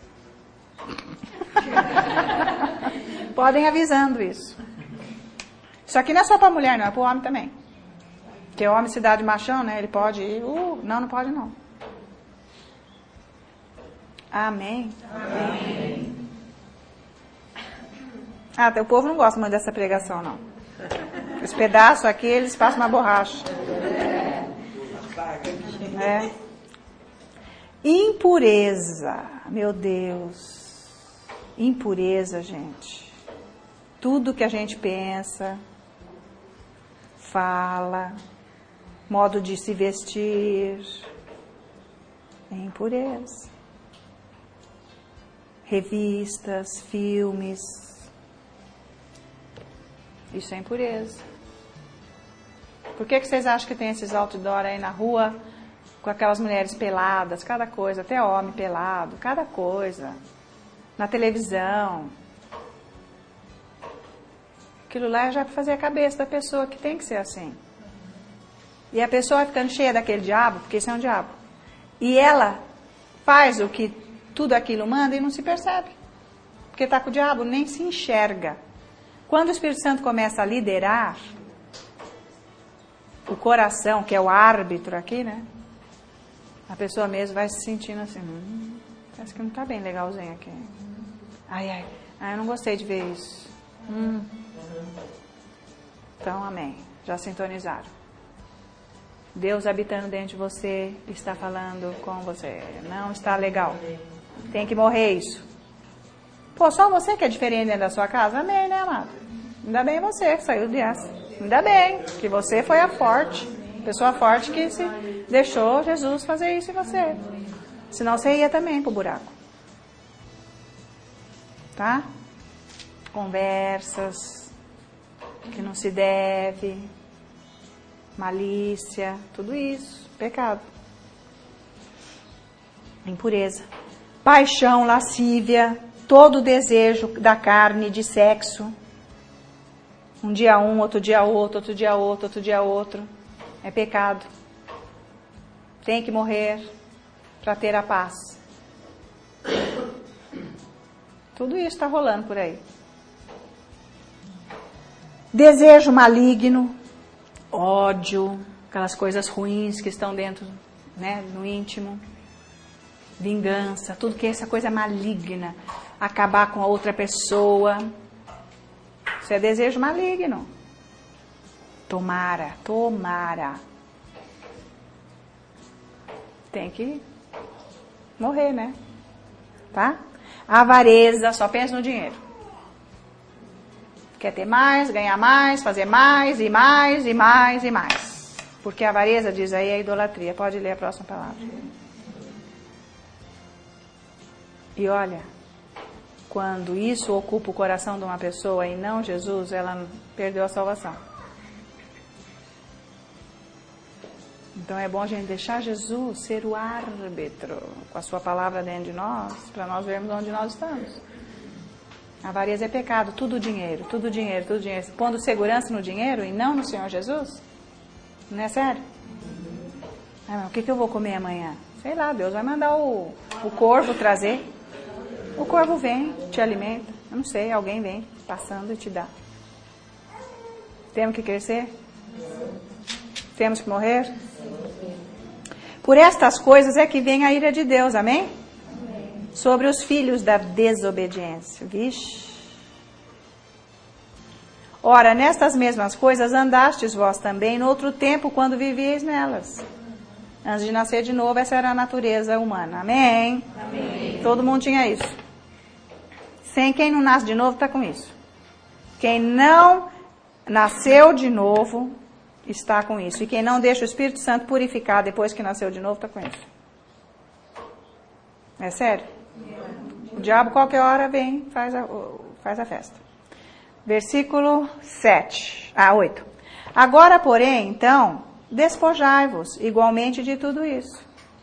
Speaker 1: Podem avisando isso. Isso aqui não é só para mulher, não, é para o homem também. Porque o homem se dá de machão, né? Ele pode ir. Uh, não, não pode não. Amém. Amém. Ah, o povo não gosta muito dessa pregação, não. Os pedaços aqui, eles passam uma borracha. É. Impureza. Meu Deus. Impureza, gente. Tudo que a gente pensa, fala, modo de se vestir, é impureza. Revistas, filmes, isso é impureza. Por que, que vocês acham que tem esses outdoor aí na rua, com aquelas mulheres peladas, cada coisa, até homem pelado, cada coisa, na televisão? Aquilo lá é já para fazer a cabeça da pessoa que tem que ser assim. E a pessoa vai ficando cheia daquele diabo, porque isso é um diabo. E ela faz o que tudo aquilo manda e não se percebe. Porque está com o diabo, nem se enxerga. Quando o Espírito Santo começa a liderar o coração, que é o árbitro aqui, né? A pessoa mesmo vai se sentindo assim, hum, parece que não está bem legalzinho aqui. Ai, ai, ai, eu não gostei de ver isso. Hum. Então, amém. Já sintonizaram. Deus habitando dentro de você, está falando com você. Não está legal. Tem que morrer isso. Pô, só você que é diferente dentro da sua casa? Amém, né, amado? Ainda bem você que saiu dessa. Ainda bem que você foi a forte. Pessoa forte que se deixou Jesus fazer isso em você. Senão você ia também pro buraco. Tá? Conversas que não se deve, malícia, tudo isso, pecado. Impureza. Paixão, lascívia, todo desejo da carne, de sexo. Um dia um, outro dia outro, outro dia outro, outro dia outro. É pecado. Tem que morrer para ter a paz. Tudo isso está rolando por aí. Desejo maligno, ódio, aquelas coisas ruins que estão dentro, né, no íntimo. Vingança, tudo que é essa coisa maligna. Acabar com a outra pessoa. Isso é desejo maligno. Tomara, tomara. Tem que morrer, né? Tá? Avareza, só pensa no dinheiro. Quer ter mais, ganhar mais, fazer mais, e mais, e mais, e mais. Porque a avareza, diz aí, é idolatria. Pode ler a próxima palavra. E olha, quando isso ocupa o coração de uma pessoa e não Jesus, ela perdeu a salvação. Então é bom a gente deixar Jesus ser o árbitro, com a sua palavra dentro de nós, para nós vermos onde nós estamos. A avareza é pecado, tudo dinheiro, tudo dinheiro, tudo dinheiro. Pondo segurança no dinheiro e não no Senhor Jesus? Não é sério? Ah, mas o que, que eu vou comer amanhã? Sei lá, Deus vai mandar o, o corvo trazer. O corvo vem, te alimenta. Eu não sei, alguém vem passando e te dá. Temos que crescer? Temos que morrer? Por estas coisas é que vem a ira de Deus, amém? Amém. Sobre os filhos da desobediência. Vixe. Ora, nestas mesmas coisas andastes vós também no outro tempo, quando vivíeis nelas. Antes de nascer de novo, essa era a natureza humana. Amém? Amém. Todo mundo tinha isso. Sem quem não nasce de novo, está com isso. Quem não nasceu de novo, está com isso. E quem não deixa o Espírito Santo purificar depois que nasceu de novo, está com isso. É sério? O diabo qualquer hora vem, faz a, faz a festa. Versículo sete. Ah, oito. Agora, porém, então, despojai-vos igualmente de tudo isso.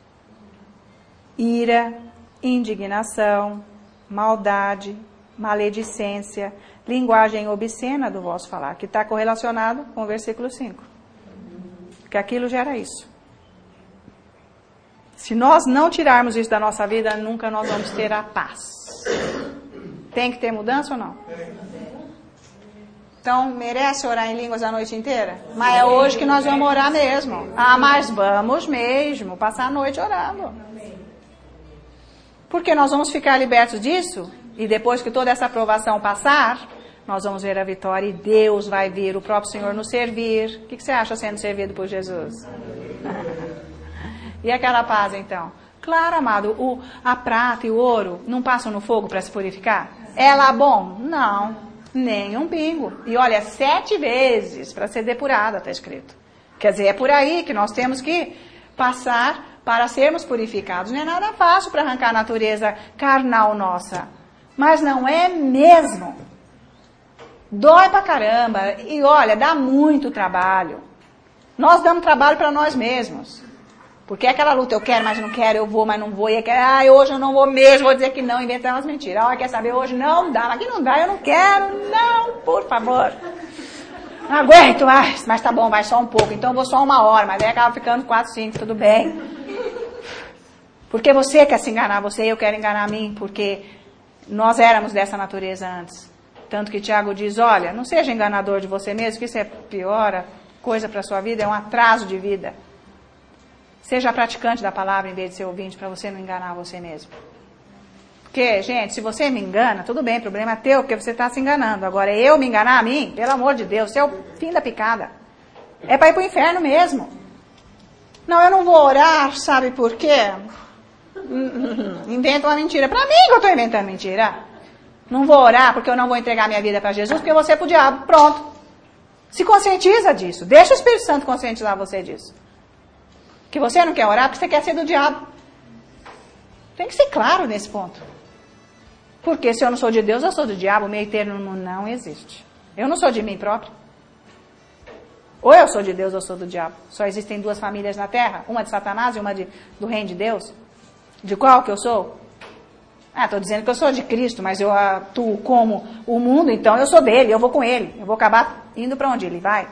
Speaker 1: Ira, indignação, maldade, maledicência, linguagem obscena do vosso falar, que está correlacionado com o versículo cinco. Que aquilo gera isso. Se nós não tirarmos isso da nossa vida, nunca nós vamos ter a paz. Tem que ter mudança ou não? Então, merece orar em línguas a noite inteira? Mas é hoje que nós vamos orar mesmo. Ah, mas vamos mesmo, passar a noite orando. Porque nós vamos ficar libertos disso, e depois que toda essa aprovação passar, nós vamos ver a vitória e Deus vai vir, o próprio Senhor nos servir. O que você acha sendo servido por Jesus? E aquela paz, então? Claro, amado, o, a prata e o ouro não passam no fogo para se purificar? É lá bom? Não, nem um pingo. E olha, sete vezes para ser depurada, está escrito. Quer dizer, é por aí que nós temos que passar para sermos purificados. Não é nada fácil para arrancar a natureza carnal nossa. Mas não é mesmo. Dói pra caramba. E olha, dá muito trabalho. Nós damos trabalho para nós mesmos. Porque é aquela luta, eu quero, mas não quero, eu vou, mas não vou. E é que, ah, hoje eu não vou mesmo, vou dizer que não, inventar umas mentiras. Ah, quer saber, hoje não dá, mas aqui não dá, eu não quero, não, por favor. Não aguento mais, mas tá bom, vai só um pouco. Então eu vou só uma hora, mas aí acaba ficando quatro, cinco, tudo bem. Porque você quer se enganar, você e eu quero enganar a mim, porque nós éramos dessa natureza antes. Tanto que Tiago diz, olha, não seja enganador de você mesmo, que isso é pior coisa para a sua vida, é um atraso de vida. Seja praticante da palavra em vez de ser ouvinte, para você não enganar você mesmo. Porque, gente, se você me engana, tudo bem, problema é teu, porque você está se enganando. Agora, eu me enganar a mim, pelo amor de Deus, isso é o fim da picada. É para ir para o inferno mesmo. Não, eu não vou orar, sabe por quê? Inventa uma mentira. Para mim que eu estou inventando mentira. Não vou orar porque eu não vou entregar minha vida para Jesus, porque eu vou ser pro diabo. Pronto. Se conscientiza disso. Deixa o Espírito Santo conscientizar você disso. Que você não quer orar porque você quer ser do diabo. Tem que ser claro nesse ponto. Porque se eu não sou de Deus, eu sou do diabo. O meio termo não existe. Eu não sou de mim próprio. Ou eu sou de Deus ou eu sou do diabo. Só existem duas famílias na terra. Uma de Satanás e uma de, do reino de Deus. De qual que eu sou? Ah, estou dizendo que eu sou de Cristo, mas eu atuo como o mundo, então eu sou dele, eu vou com ele. Eu vou acabar indo para onde ele vai.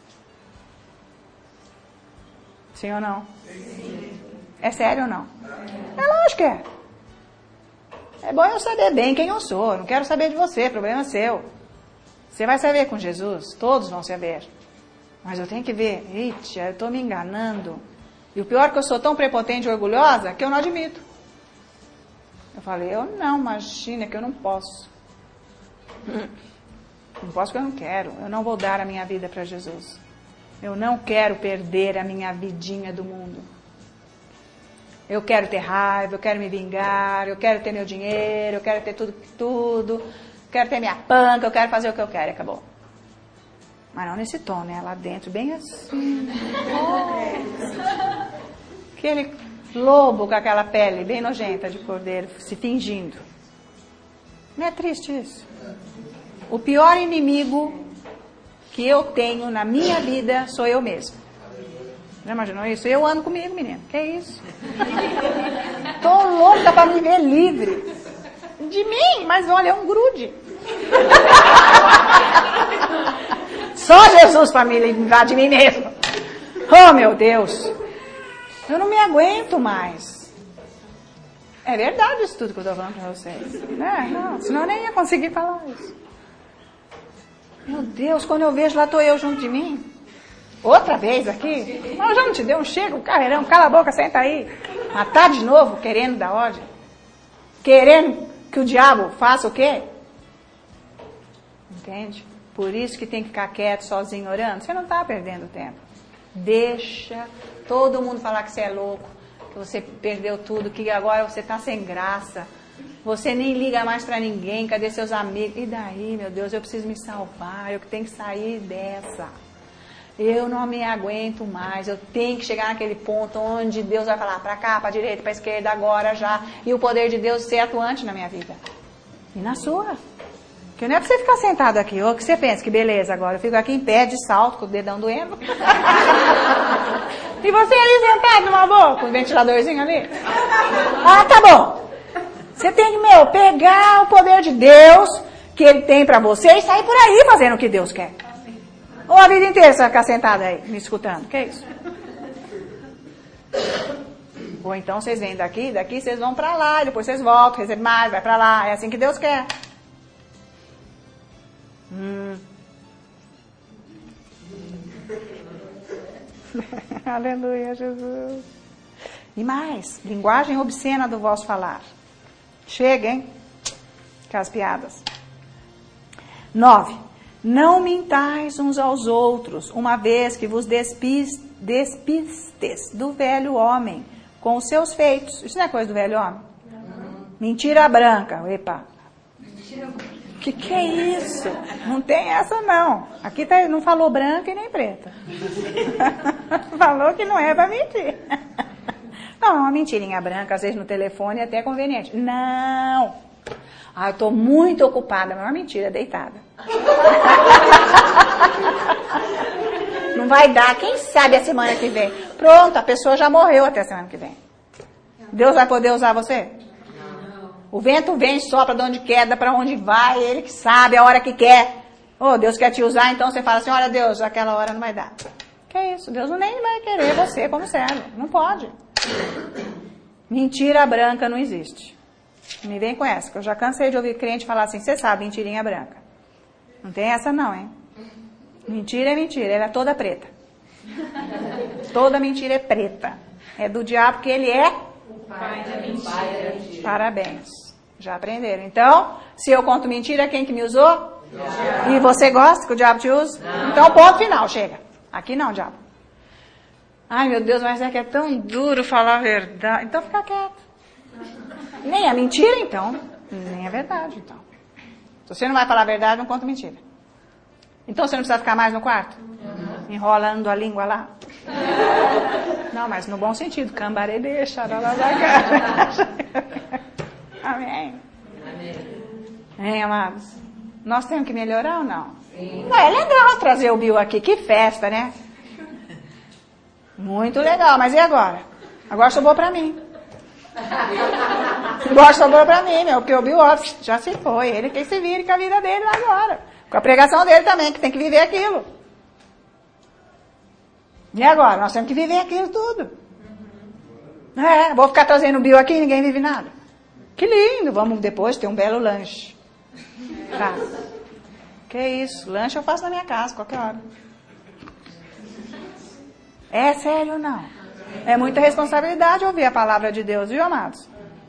Speaker 1: Sim ou não? Sim. É sério ou não? É lógico que é. É bom eu saber bem quem eu sou. Eu não quero saber de você, problema é seu. Você vai saber com Jesus, todos vão saber. Mas eu tenho que ver, eita, eu estou me enganando. E o pior é que eu sou tão prepotente e orgulhosa que eu não admito. Eu falei, eu não, imagina que eu não posso. Não posso porque eu não quero. Eu não vou dar a minha vida para Jesus. Eu não quero perder a minha vidinha do mundo. Eu quero ter raiva, eu quero me vingar, eu quero ter meu dinheiro, eu quero ter tudo, tudo. Eu quero ter minha panca, eu quero fazer o que eu quero e acabou. Mas não nesse tom, né? Lá dentro, bem assim. Oh. Aquele lobo com aquela pele bem nojenta de cordeiro, se fingindo. Não é triste isso? O pior inimigo que eu tenho na minha vida sou eu mesmo. Já imaginou isso? Eu ando comigo, menino. Que isso? Tô louca para me ver livre. De mim, mas olha, é um grude. Só Jesus para me livrar de mim mesmo. Oh, meu Deus. Eu não me aguento mais. É verdade isso tudo que eu estou falando para vocês. Né? Não, senão eu nem ia conseguir falar isso. Meu Deus, quando eu vejo lá, estou eu junto de mim. Outra vez aqui. Mas já não te deu um chega, um carreirão, cala a boca, senta aí. Matar de novo, querendo dar ordem. Querendo que o diabo faça o quê? Entende? Por isso que tem que ficar quieto, sozinho, orando. Você não está perdendo tempo. Deixa todo mundo falar que você é louco, que você perdeu tudo, que agora você está sem graça. Você nem liga mais para ninguém, cadê seus amigos? E daí, meu Deus, eu preciso me salvar, eu tenho que sair dessa. Eu não me aguento mais, eu tenho que chegar naquele ponto onde Deus vai falar para cá, para a direita, para a esquerda, agora, já. E o poder de Deus ser atuante na minha vida. E na sua. Porque não é para você ficar sentado aqui, ou que você pensa que beleza, agora eu fico aqui em pé de salto, com o dedão doendo. E você ali sentado numa boa, com o ventiladorzinho ali. Ah, tá bom. Você tem que, meu, pegar o poder de Deus que Ele tem pra você e sair por aí fazendo o que Deus quer. Ou a vida inteira você vai ficar sentada aí, me escutando. Que é isso? Ou então vocês vêm daqui, daqui vocês vão pra lá, e depois vocês voltam, recebem mais, vai pra lá. É assim que Deus quer. Hum. Aleluia, Jesus. E mais, linguagem obscena do vosso falar. Chega, hein? Com as piadas. Nove. Não mintais uns aos outros, uma vez que vos despis, despistes do velho homem com os seus feitos. Isso não é coisa do velho homem? Não. Mentira branca. Epa. Mentira branca. Que que é isso? Não tem essa não. Aqui tá, não falou branca e nem preta. Falou que não é para mentir. Não, uma mentirinha branca, às vezes no telefone é até conveniente. Não. Ah, eu estou muito ocupada, mas é uma mentira, deitada. Não vai dar, quem sabe a semana que vem. Pronto, a pessoa já morreu até a semana que vem. Deus vai poder usar você? O vento vem, sopra de onde quer, dá para onde vai, ele que sabe a hora que quer. Oh, Deus quer te usar, então você fala assim, olha Deus, aquela hora não vai dar. Que é isso? Deus nem vai querer você como servo. Não pode. Mentira branca não existe. Me vem com essa, que eu já cansei de ouvir crente falar assim, você sabe, mentirinha branca. Não tem essa não, hein? Mentira é mentira, ela é toda preta. Toda mentira é preta. É do diabo que ele é o pai da mentira. Parabéns. Já aprenderam. Então, se eu conto mentira, quem que me usou? Diabo. E você gosta que o diabo te use? Não. Então, ponto final, chega. Aqui não, diabo. Ai, meu Deus, mas é que é tão duro falar a verdade. Então, fica quieto. Nem a mentira, então. Nem a verdade, então. Se você não vai falar a verdade, não conta mentira. Então, você não precisa ficar mais no quarto? Uhum. Enrolando a língua lá? Não, mas no bom sentido. Cambaré deixa. Amém. Amém, amados? Nós temos que melhorar ou não? Sim. Não, é legal trazer o Bill aqui. Que festa, né? Muito legal. Mas e agora? Agora sobrou pra mim. Agora sobrou pra mim, meu. Porque o Bill Office já se foi. Ele que se vire com a vida dele agora. Com a pregação dele também, que tem que viver aquilo. E agora? Nós temos que viver aquilo tudo. É, vou ficar trazendo o Bill aqui e ninguém vive nada. Que lindo, vamos depois ter um belo lanche. Tá. Que isso, lanche eu faço na minha casa, qualquer hora. É sério ou não? É muita responsabilidade ouvir a palavra de Deus, viu, amados?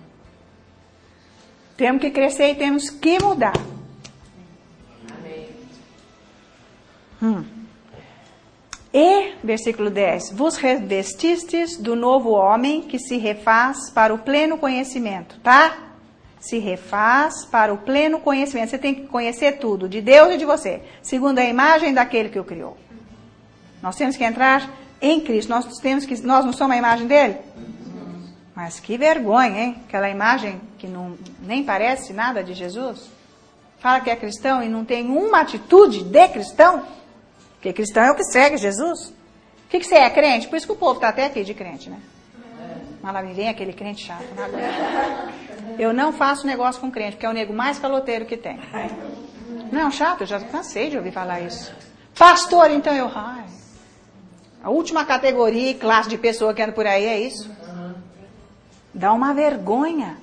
Speaker 1: Temos que crescer e temos que mudar. Amém. Hum. E, versículo dez, vos revestistes do novo homem que se refaz para o pleno conhecimento, tá? Se refaz para o pleno conhecimento. Você tem que conhecer tudo, de Deus e de você, segundo a imagem daquele que o criou. Nós temos que entrar em Cristo. Nós, temos que, nós não somos a imagem dele? Mas que vergonha, hein? Aquela imagem que não, nem parece nada de Jesus. Fala que é cristão e não tem uma atitude de cristão. Porque cristão é o que segue Jesus. O que, que você é, crente? Por isso que o povo está até aqui de crente, né? Mas lá me vem aquele crente chato. Não aguento. Eu não faço negócio com crente, porque é o nego mais caloteiro que tem. Não, chato, eu já cansei de ouvir falar isso. Pastor, então eu... Ai, a última categoria e classe de pessoa que anda por aí é isso. Dá uma vergonha.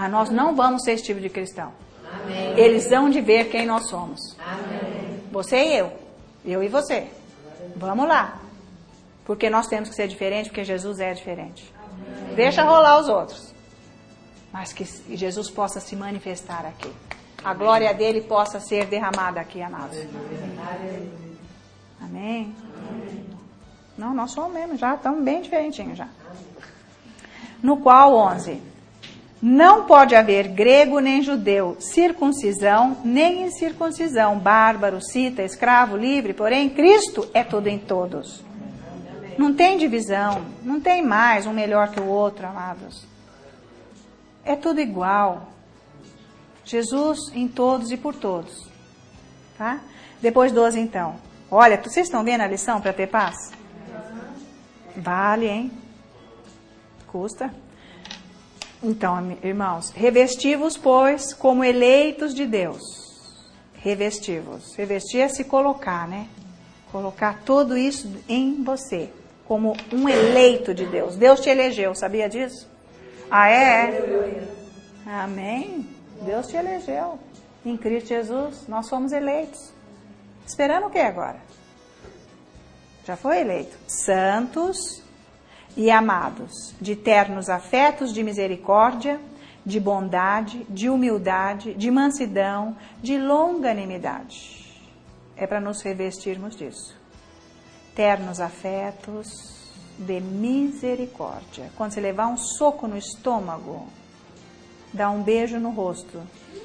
Speaker 1: Mas nós não vamos ser esse tipo de cristão.
Speaker 2: Amém.
Speaker 1: Eles vão de ver quem nós somos.
Speaker 2: Amém.
Speaker 1: Você e eu. Eu e você. Vamos lá. Porque nós temos que ser diferente, porque Jesus é diferente. Amém. Deixa rolar os outros. Mas que Jesus possa se manifestar aqui. A glória dele possa ser derramada aqui, amados. Amém? Amém. Não, nós somos mesmo, já estamos bem diferentinhos já. No qual, onze. Não pode haver grego nem judeu, circuncisão nem incircuncisão, bárbaro, cita, escravo, livre, porém Cristo é tudo em todos. Não tem divisão, não tem mais um melhor que o outro, amados. É tudo igual. Jesus em todos e por todos. Tá? Depois doze então. Olha, vocês estão vendo a lição para ter paz? Vale, hein? Custa. Então, irmãos, revesti-vos, pois, como eleitos de Deus. Revesti-vos. Revestir é se colocar, né? Colocar tudo isso em você, como um eleito de Deus. Deus te elegeu, sabia disso? Ah, é? Amém? Deus te elegeu. Em Cristo Jesus, nós somos eleitos. Esperando o que agora? Já foi eleito. Santos e amados, de ternos afetos de misericórdia, de bondade, de humildade, de mansidão, de longanimidade. É para nos revestirmos disso. Ternos afetos de misericórdia. Quando você levar um soco no estômago, dá um beijo no rosto.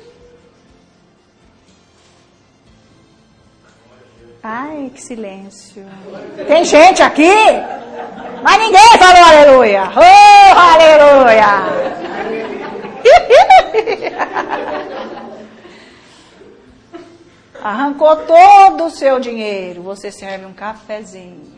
Speaker 1: Ai, que silêncio. Tem gente aqui, mas ninguém falou aleluia. Oh, aleluia. Arrancou todo o seu dinheiro. Você serve um cafezinho.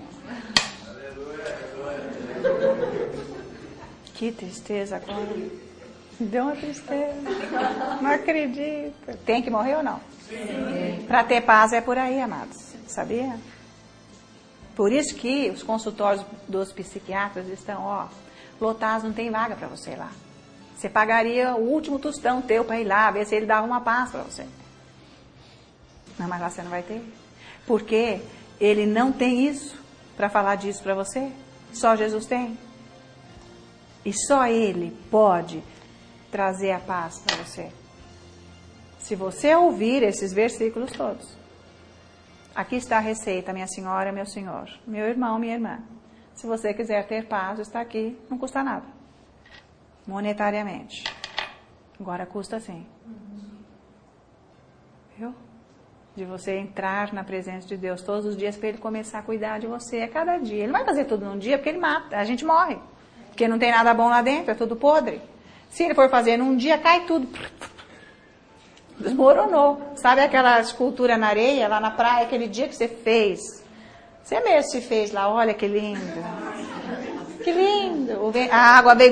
Speaker 1: Que tristeza agora. Deu uma tristeza. Não acredito. Tem que morrer ou não? Para ter paz é por aí, amados. Sabia? Por isso que os consultórios dos psiquiatras estão, ó, lotados, não tem vaga para você lá. Você pagaria o último tostão teu para ir lá, ver se ele dava uma paz para você. Não, mas lá você não vai ter. Porque ele não tem isso para falar disso para você. Só Jesus tem. E só ele pode trazer a paz para você. Se você ouvir esses versículos todos. Aqui está a receita, minha senhora, meu senhor, meu irmão, minha irmã. Se você quiser ter paz, está aqui, não custa nada. Monetariamente. Agora custa sim. Viu? De você entrar na presença de Deus todos os dias para ele começar a cuidar de você. É cada dia. Ele não vai fazer tudo num dia porque ele mata, a gente morre. Porque não tem nada bom lá dentro, é tudo podre. Se ele for fazer num dia, cai tudo. Desmoronou. Sabe aquela escultura na areia, lá na praia, aquele dia que você fez? Você mesmo se fez lá, olha que lindo. Que lindo. A água veio...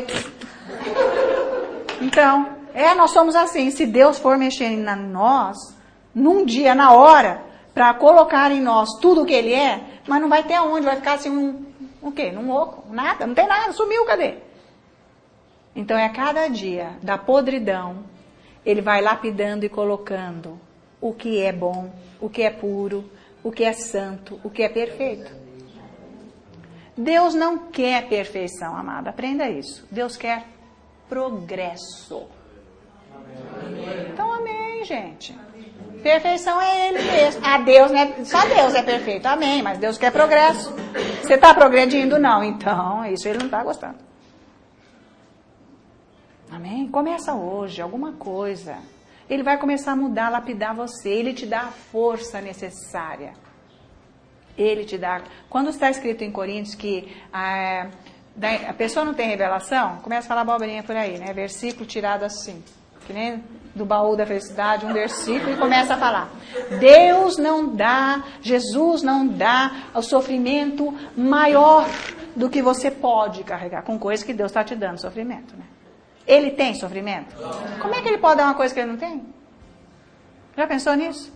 Speaker 1: Então, é, nós somos assim. Se Deus for mexer em nós, num dia, na hora, para colocar em nós tudo o que Ele é, mas não vai ter aonde, vai ficar assim um... O quê? Num oco? Nada, não tem nada, sumiu, cadê? Então é cada dia da podridão, ele vai lapidando e colocando o que é bom, o que é puro, o que é santo, o que é perfeito. Deus não quer perfeição, amado, aprenda isso. Deus quer progresso. Então, amém, gente. Perfeição é Ele mesmo. Ah, Deus, né? Só Deus é perfeito, amém, mas Deus quer progresso. Você está progredindo? Não, então, isso Ele não está gostando. Amém? Começa hoje, alguma coisa. Ele vai começar a mudar, lapidar você. Ele te dá a força necessária. Ele te dá... Quando está escrito em Coríntios que a, a pessoa não tem revelação, começa a falar abobrinha por aí, né? Versículo tirado assim. Que nem do baú da felicidade, um versículo, e começa a falar. Deus não dá, Jesus não dá o sofrimento maior do que você pode carregar. Com coisas que Deus está te dando sofrimento, né? Ele tem sofrimento? Como é que ele pode dar uma coisa que ele não tem? Já pensou nisso?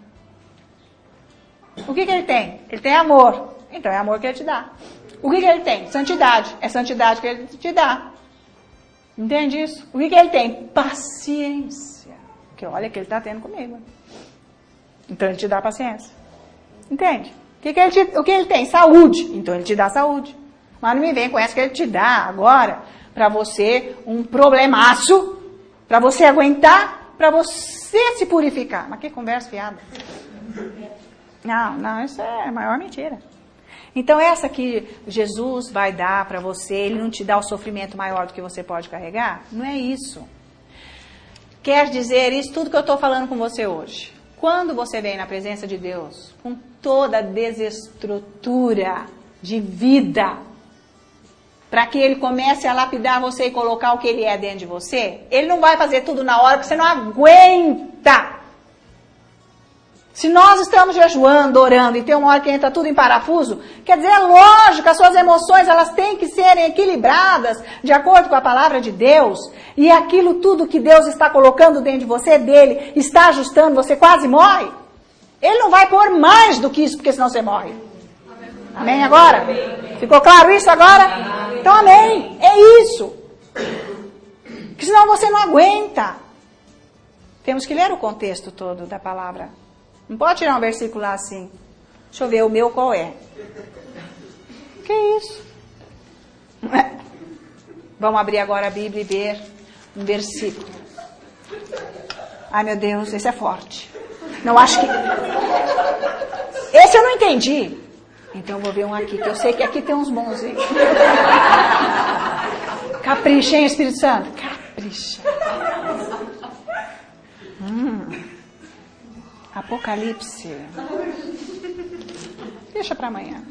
Speaker 1: O que que ele tem? Ele tem amor. Então é amor que ele te dá. O que que ele tem? Santidade. É santidade que ele te dá. Entende isso? O que, que ele tem? Paciência. Porque olha que ele está tendo comigo. Então ele te dá paciência. Entende? O que, que, ele, te, o que ele tem? Saúde. Então ele te dá saúde. Mas não me vem com essa que ele te dá agora para você um problemaço, para você aguentar, para você se purificar. Mas que conversa fiada. Não, não, isso é a maior mentira. Então essa que Jesus vai dar para você, ele não te dá o sofrimento maior do que você pode carregar? Não é isso. Quer dizer isso tudo que eu estou falando com você hoje. Quando você vem na presença de Deus, com toda a desestrutura de vida, para que ele comece a lapidar você e colocar o que ele é dentro de você, ele não vai fazer tudo na hora, porque você não aguenta. Se nós estamos jejuando, orando, e tem uma hora que entra tudo em parafuso, quer dizer, é lógico, as suas emoções, elas têm que serem equilibradas, de acordo com a palavra de Deus, e aquilo tudo que Deus está colocando dentro de você, dele, está ajustando, você quase morre. Ele não vai pôr mais do que isso, porque senão você morre. Amém agora? Ficou claro isso agora? Então amém, é isso. Porque senão você não aguenta. Temos que ler o contexto todo da palavra. Não pode tirar um versículo lá assim. Deixa eu ver o meu qual é. Que isso? Vamos abrir agora a Bíblia e ver um versículo. Ai meu Deus, esse é forte. Não, acho que... Esse eu não entendi. Então eu vou ver um aqui, que eu sei que aqui tem uns bons. Hein? Capricha, hein, Espírito Santo? Capricha. Hum... Apocalipse. Deixa para amanhã.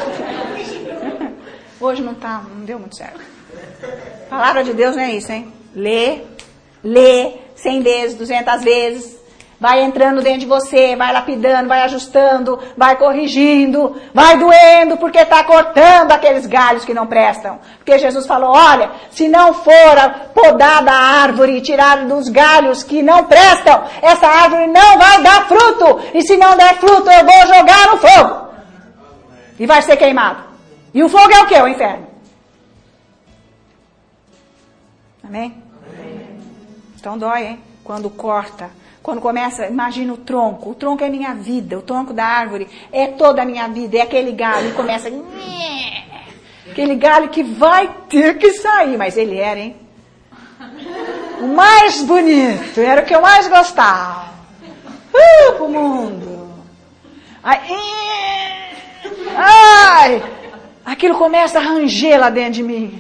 Speaker 1: Hoje não tá, não deu muito certo. A palavra de Deus não é isso, hein? Lê, lê cem vezes, duzentas vezes. Vai entrando dentro de você, vai lapidando, vai ajustando, vai corrigindo, vai doendo, porque está cortando aqueles galhos que não prestam. Porque Jesus falou, olha, se não for podada a árvore e tirada dos galhos que não prestam, essa árvore não vai dar fruto. E se não der fruto, eu vou jogar no fogo. E vai ser queimado. E o fogo é o quê? O inferno. Amém? Então dói, hein? Quando corta. Quando começa, imagina o tronco. O tronco é minha vida. O tronco da árvore é toda a minha vida. É aquele galho. E começa... Aquele galho que vai ter que sair. Mas ele era, hein? O mais bonito. Era o que eu mais gostava. Uh, pro mundo. Ai, ai, aquilo começa a ranger lá dentro de mim.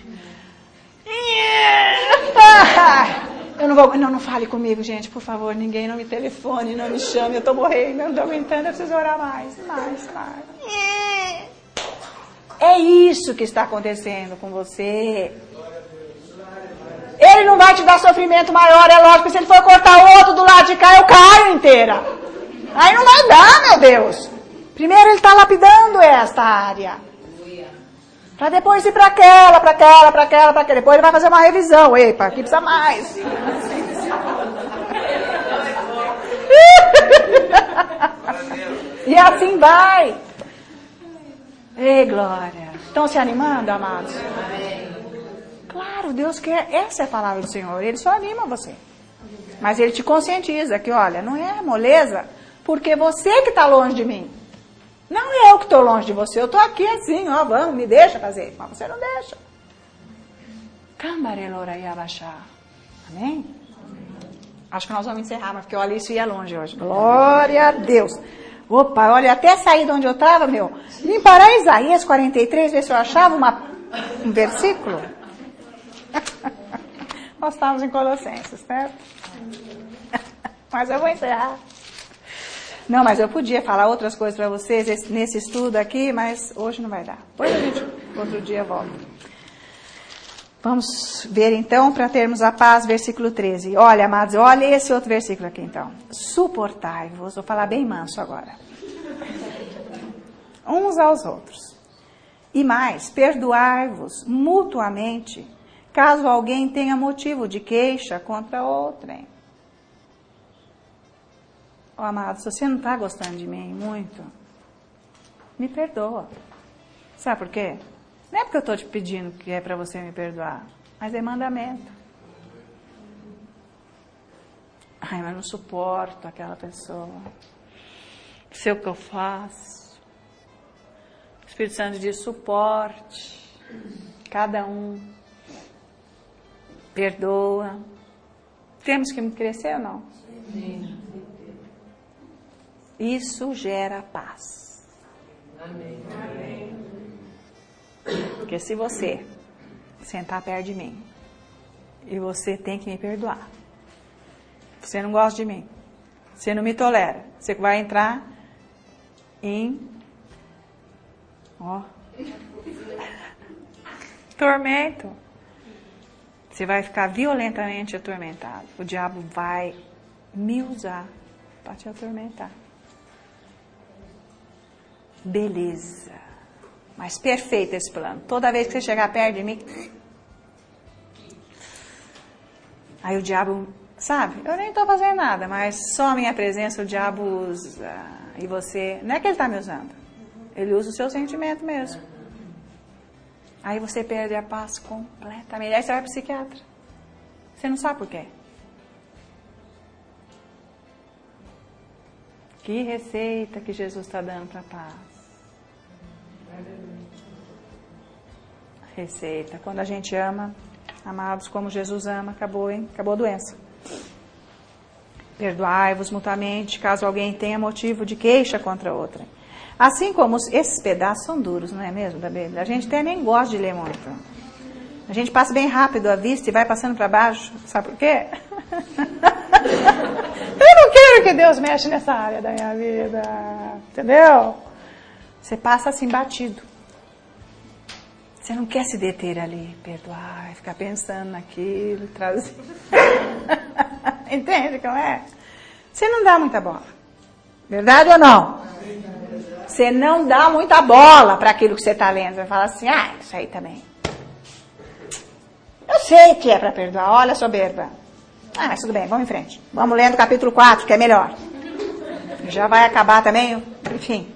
Speaker 1: Ai. Eu não vou, não, não fale comigo, gente, por favor, ninguém não me telefone, não me chame, eu tô morrendo, eu não tô aguentando, eu preciso orar mais, mais, mais. É isso que está acontecendo com você. Ele não vai te dar sofrimento maior, é lógico, se ele for cortar o outro do lado de cá, eu caio inteira. Aí não vai dar, meu Deus. Primeiro ele está lapidando esta área. Para depois ir para aquela, para aquela, para aquela, para aquela. Depois ele vai fazer uma revisão. Epa, aqui precisa mais. E assim vai. Ei, glória. Estão se animando, amados? Claro, Deus quer. Essa é a palavra do Senhor. Ele só anima você. Mas ele te conscientiza que, olha, não é moleza, porque você que está longe de mim. Não eu que estou longe de você, eu estou aqui assim, ó, vamos, me deixa fazer. Mas você não deixa. Cambarelora e abaixar. Amém? Acho que nós vamos encerrar, mas porque olha, isso ia longe hoje. Glória a Deus. Opa, olha, até sair de onde eu estava, meu. Vim parar Isaías quarenta e três, ver se eu achava uma, um versículo. Nós estávamos em Colossenses, certo? Mas eu vou encerrar. Não, mas eu podia falar outras coisas para vocês esse, nesse estudo aqui, mas hoje não vai dar. Depois a gente, outro dia, volta. Vamos ver então, para termos a paz, versículo treze. Olha, amados, olha esse outro versículo aqui então. Suportai-vos, vou falar bem manso agora. Uns aos outros. E mais, perdoai-vos mutuamente, caso alguém tenha motivo de queixa contra outrem. Ó, oh, amado, se você não está gostando de mim muito, me perdoa. Sabe por quê? Não é porque eu estou te pedindo que é para você me perdoar, mas é mandamento. Ai, mas não suporto aquela pessoa. Sei o que eu faço. O Espírito Santo diz, suporte. Cada um. Perdoa. Temos que crescer ou não? Sim. Isso gera paz. Amém. Amém. Porque se você sentar perto de mim e você tem que me perdoar, você não gosta de mim, você não me tolera, você vai entrar em ó, tormento. Você vai ficar violentamente atormentado. O diabo vai me usar para te atormentar. Beleza. Mas perfeito esse plano. Toda vez que você chegar perto de mim, aí o diabo, sabe, eu nem estou fazendo nada, mas só a minha presença o diabo usa. E você, não é que ele está me usando, ele usa o seu sentimento mesmo. Aí você perde a paz completamente. Aí você vai para o psiquiatra. Você não sabe por quê. Que receita que Jesus está dando para a paz. Receita. Quando a gente ama, amados, como Jesus ama, acabou, hein? Acabou a doença. Perdoai-vos mutuamente, caso alguém tenha motivo de queixa contra outra. Assim como os, esses pedaços são duros, não é mesmo, da Bíblia? A gente até nem gosta de ler muito. A gente passa bem rápido a vista e vai passando para baixo. Sabe por quê? Eu não quero que Deus mexa nessa área da minha vida. Entendeu? Você passa assim batido. Você não quer se deter ali, perdoar, ficar pensando naquilo, trazer. Entende como é? Você não dá muita bola. Verdade ou não? Você não dá muita bola para aquilo que você está lendo. Você fala assim, ah, isso aí também. Eu sei que é para perdoar, olha a soberba. Ah, mas tudo bem, vamos em frente. Vamos lendo o capítulo quatro, que é melhor. Já vai acabar também, enfim.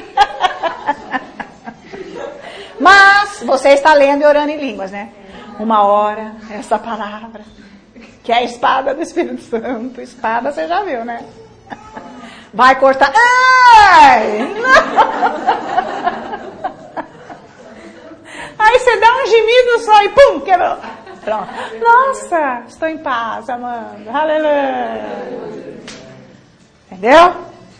Speaker 1: Mas você está lendo e orando em línguas, né? Uma hora, essa palavra, que é a espada do Espírito Santo. Espada você já viu, né? Vai cortar. Ai! Não. Aí você dá um gemido só e pum, quebrou. Pronto. Nossa, estou em paz, Amanda. Aleluia. Entendeu?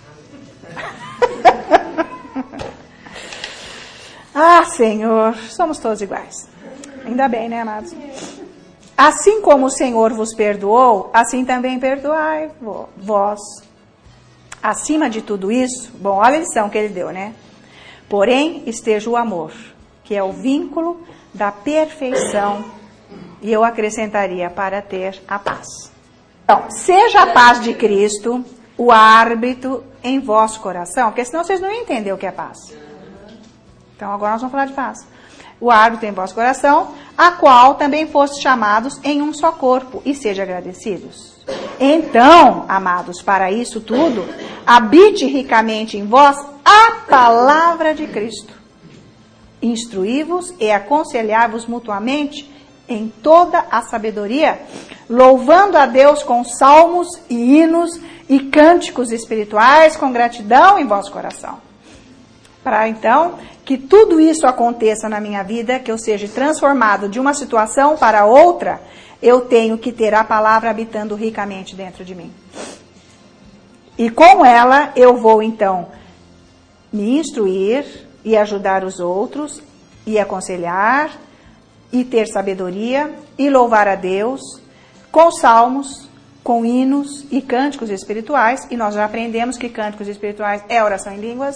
Speaker 1: Ah, Senhor, somos todos iguais. Ainda bem, né, amados? Assim como o Senhor vos perdoou, assim também perdoai vós. Acima de tudo isso, bom, olha a lição que ele deu, né? Porém, esteja o amor, que é o vínculo da perfeição, e eu acrescentaria para ter a paz. Então, seja a paz de Cristo o árbitro em vosso coração, porque senão vocês não iam entender o que é paz. Então, agora nós vamos falar de paz. O árbitro em vosso coração, a qual também fostes chamados em um só corpo, e sejam agradecidos. Então, amados, para isso tudo, habite ricamente em vós a palavra de Cristo. Instruí-vos e aconselhai-vos mutuamente em toda a sabedoria, louvando a Deus com salmos e hinos e cânticos espirituais com gratidão em vosso coração. Para então que tudo isso aconteça na minha vida, que eu seja transformado de uma situação para outra, eu tenho que ter a palavra habitando ricamente dentro de mim. E com ela eu vou então me instruir e ajudar os outros, e aconselhar, e ter sabedoria, e louvar a Deus com salmos, com hinos e cânticos espirituais. E nós já aprendemos que cânticos espirituais é oração em línguas.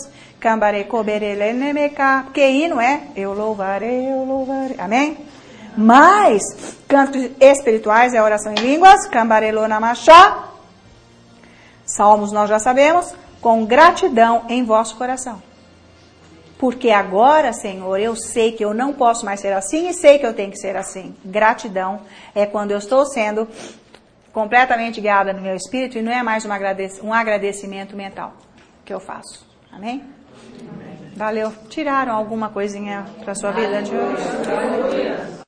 Speaker 1: Que hino é? Eu louvarei, eu louvarei. Amém? Mas cânticos espirituais é oração em línguas. Cambarelo namachá. Salmos nós já sabemos. Com gratidão em vosso coração. Porque agora, Senhor, eu sei que eu não posso mais ser assim e sei que eu tenho que ser assim. Gratidão é quando eu estou sendo completamente guiada no meu espírito e não é mais um agradecimento, um agradecimento mental que eu faço. Amém? Amém. Valeu. Tiraram alguma coisinha para a sua vida de hoje?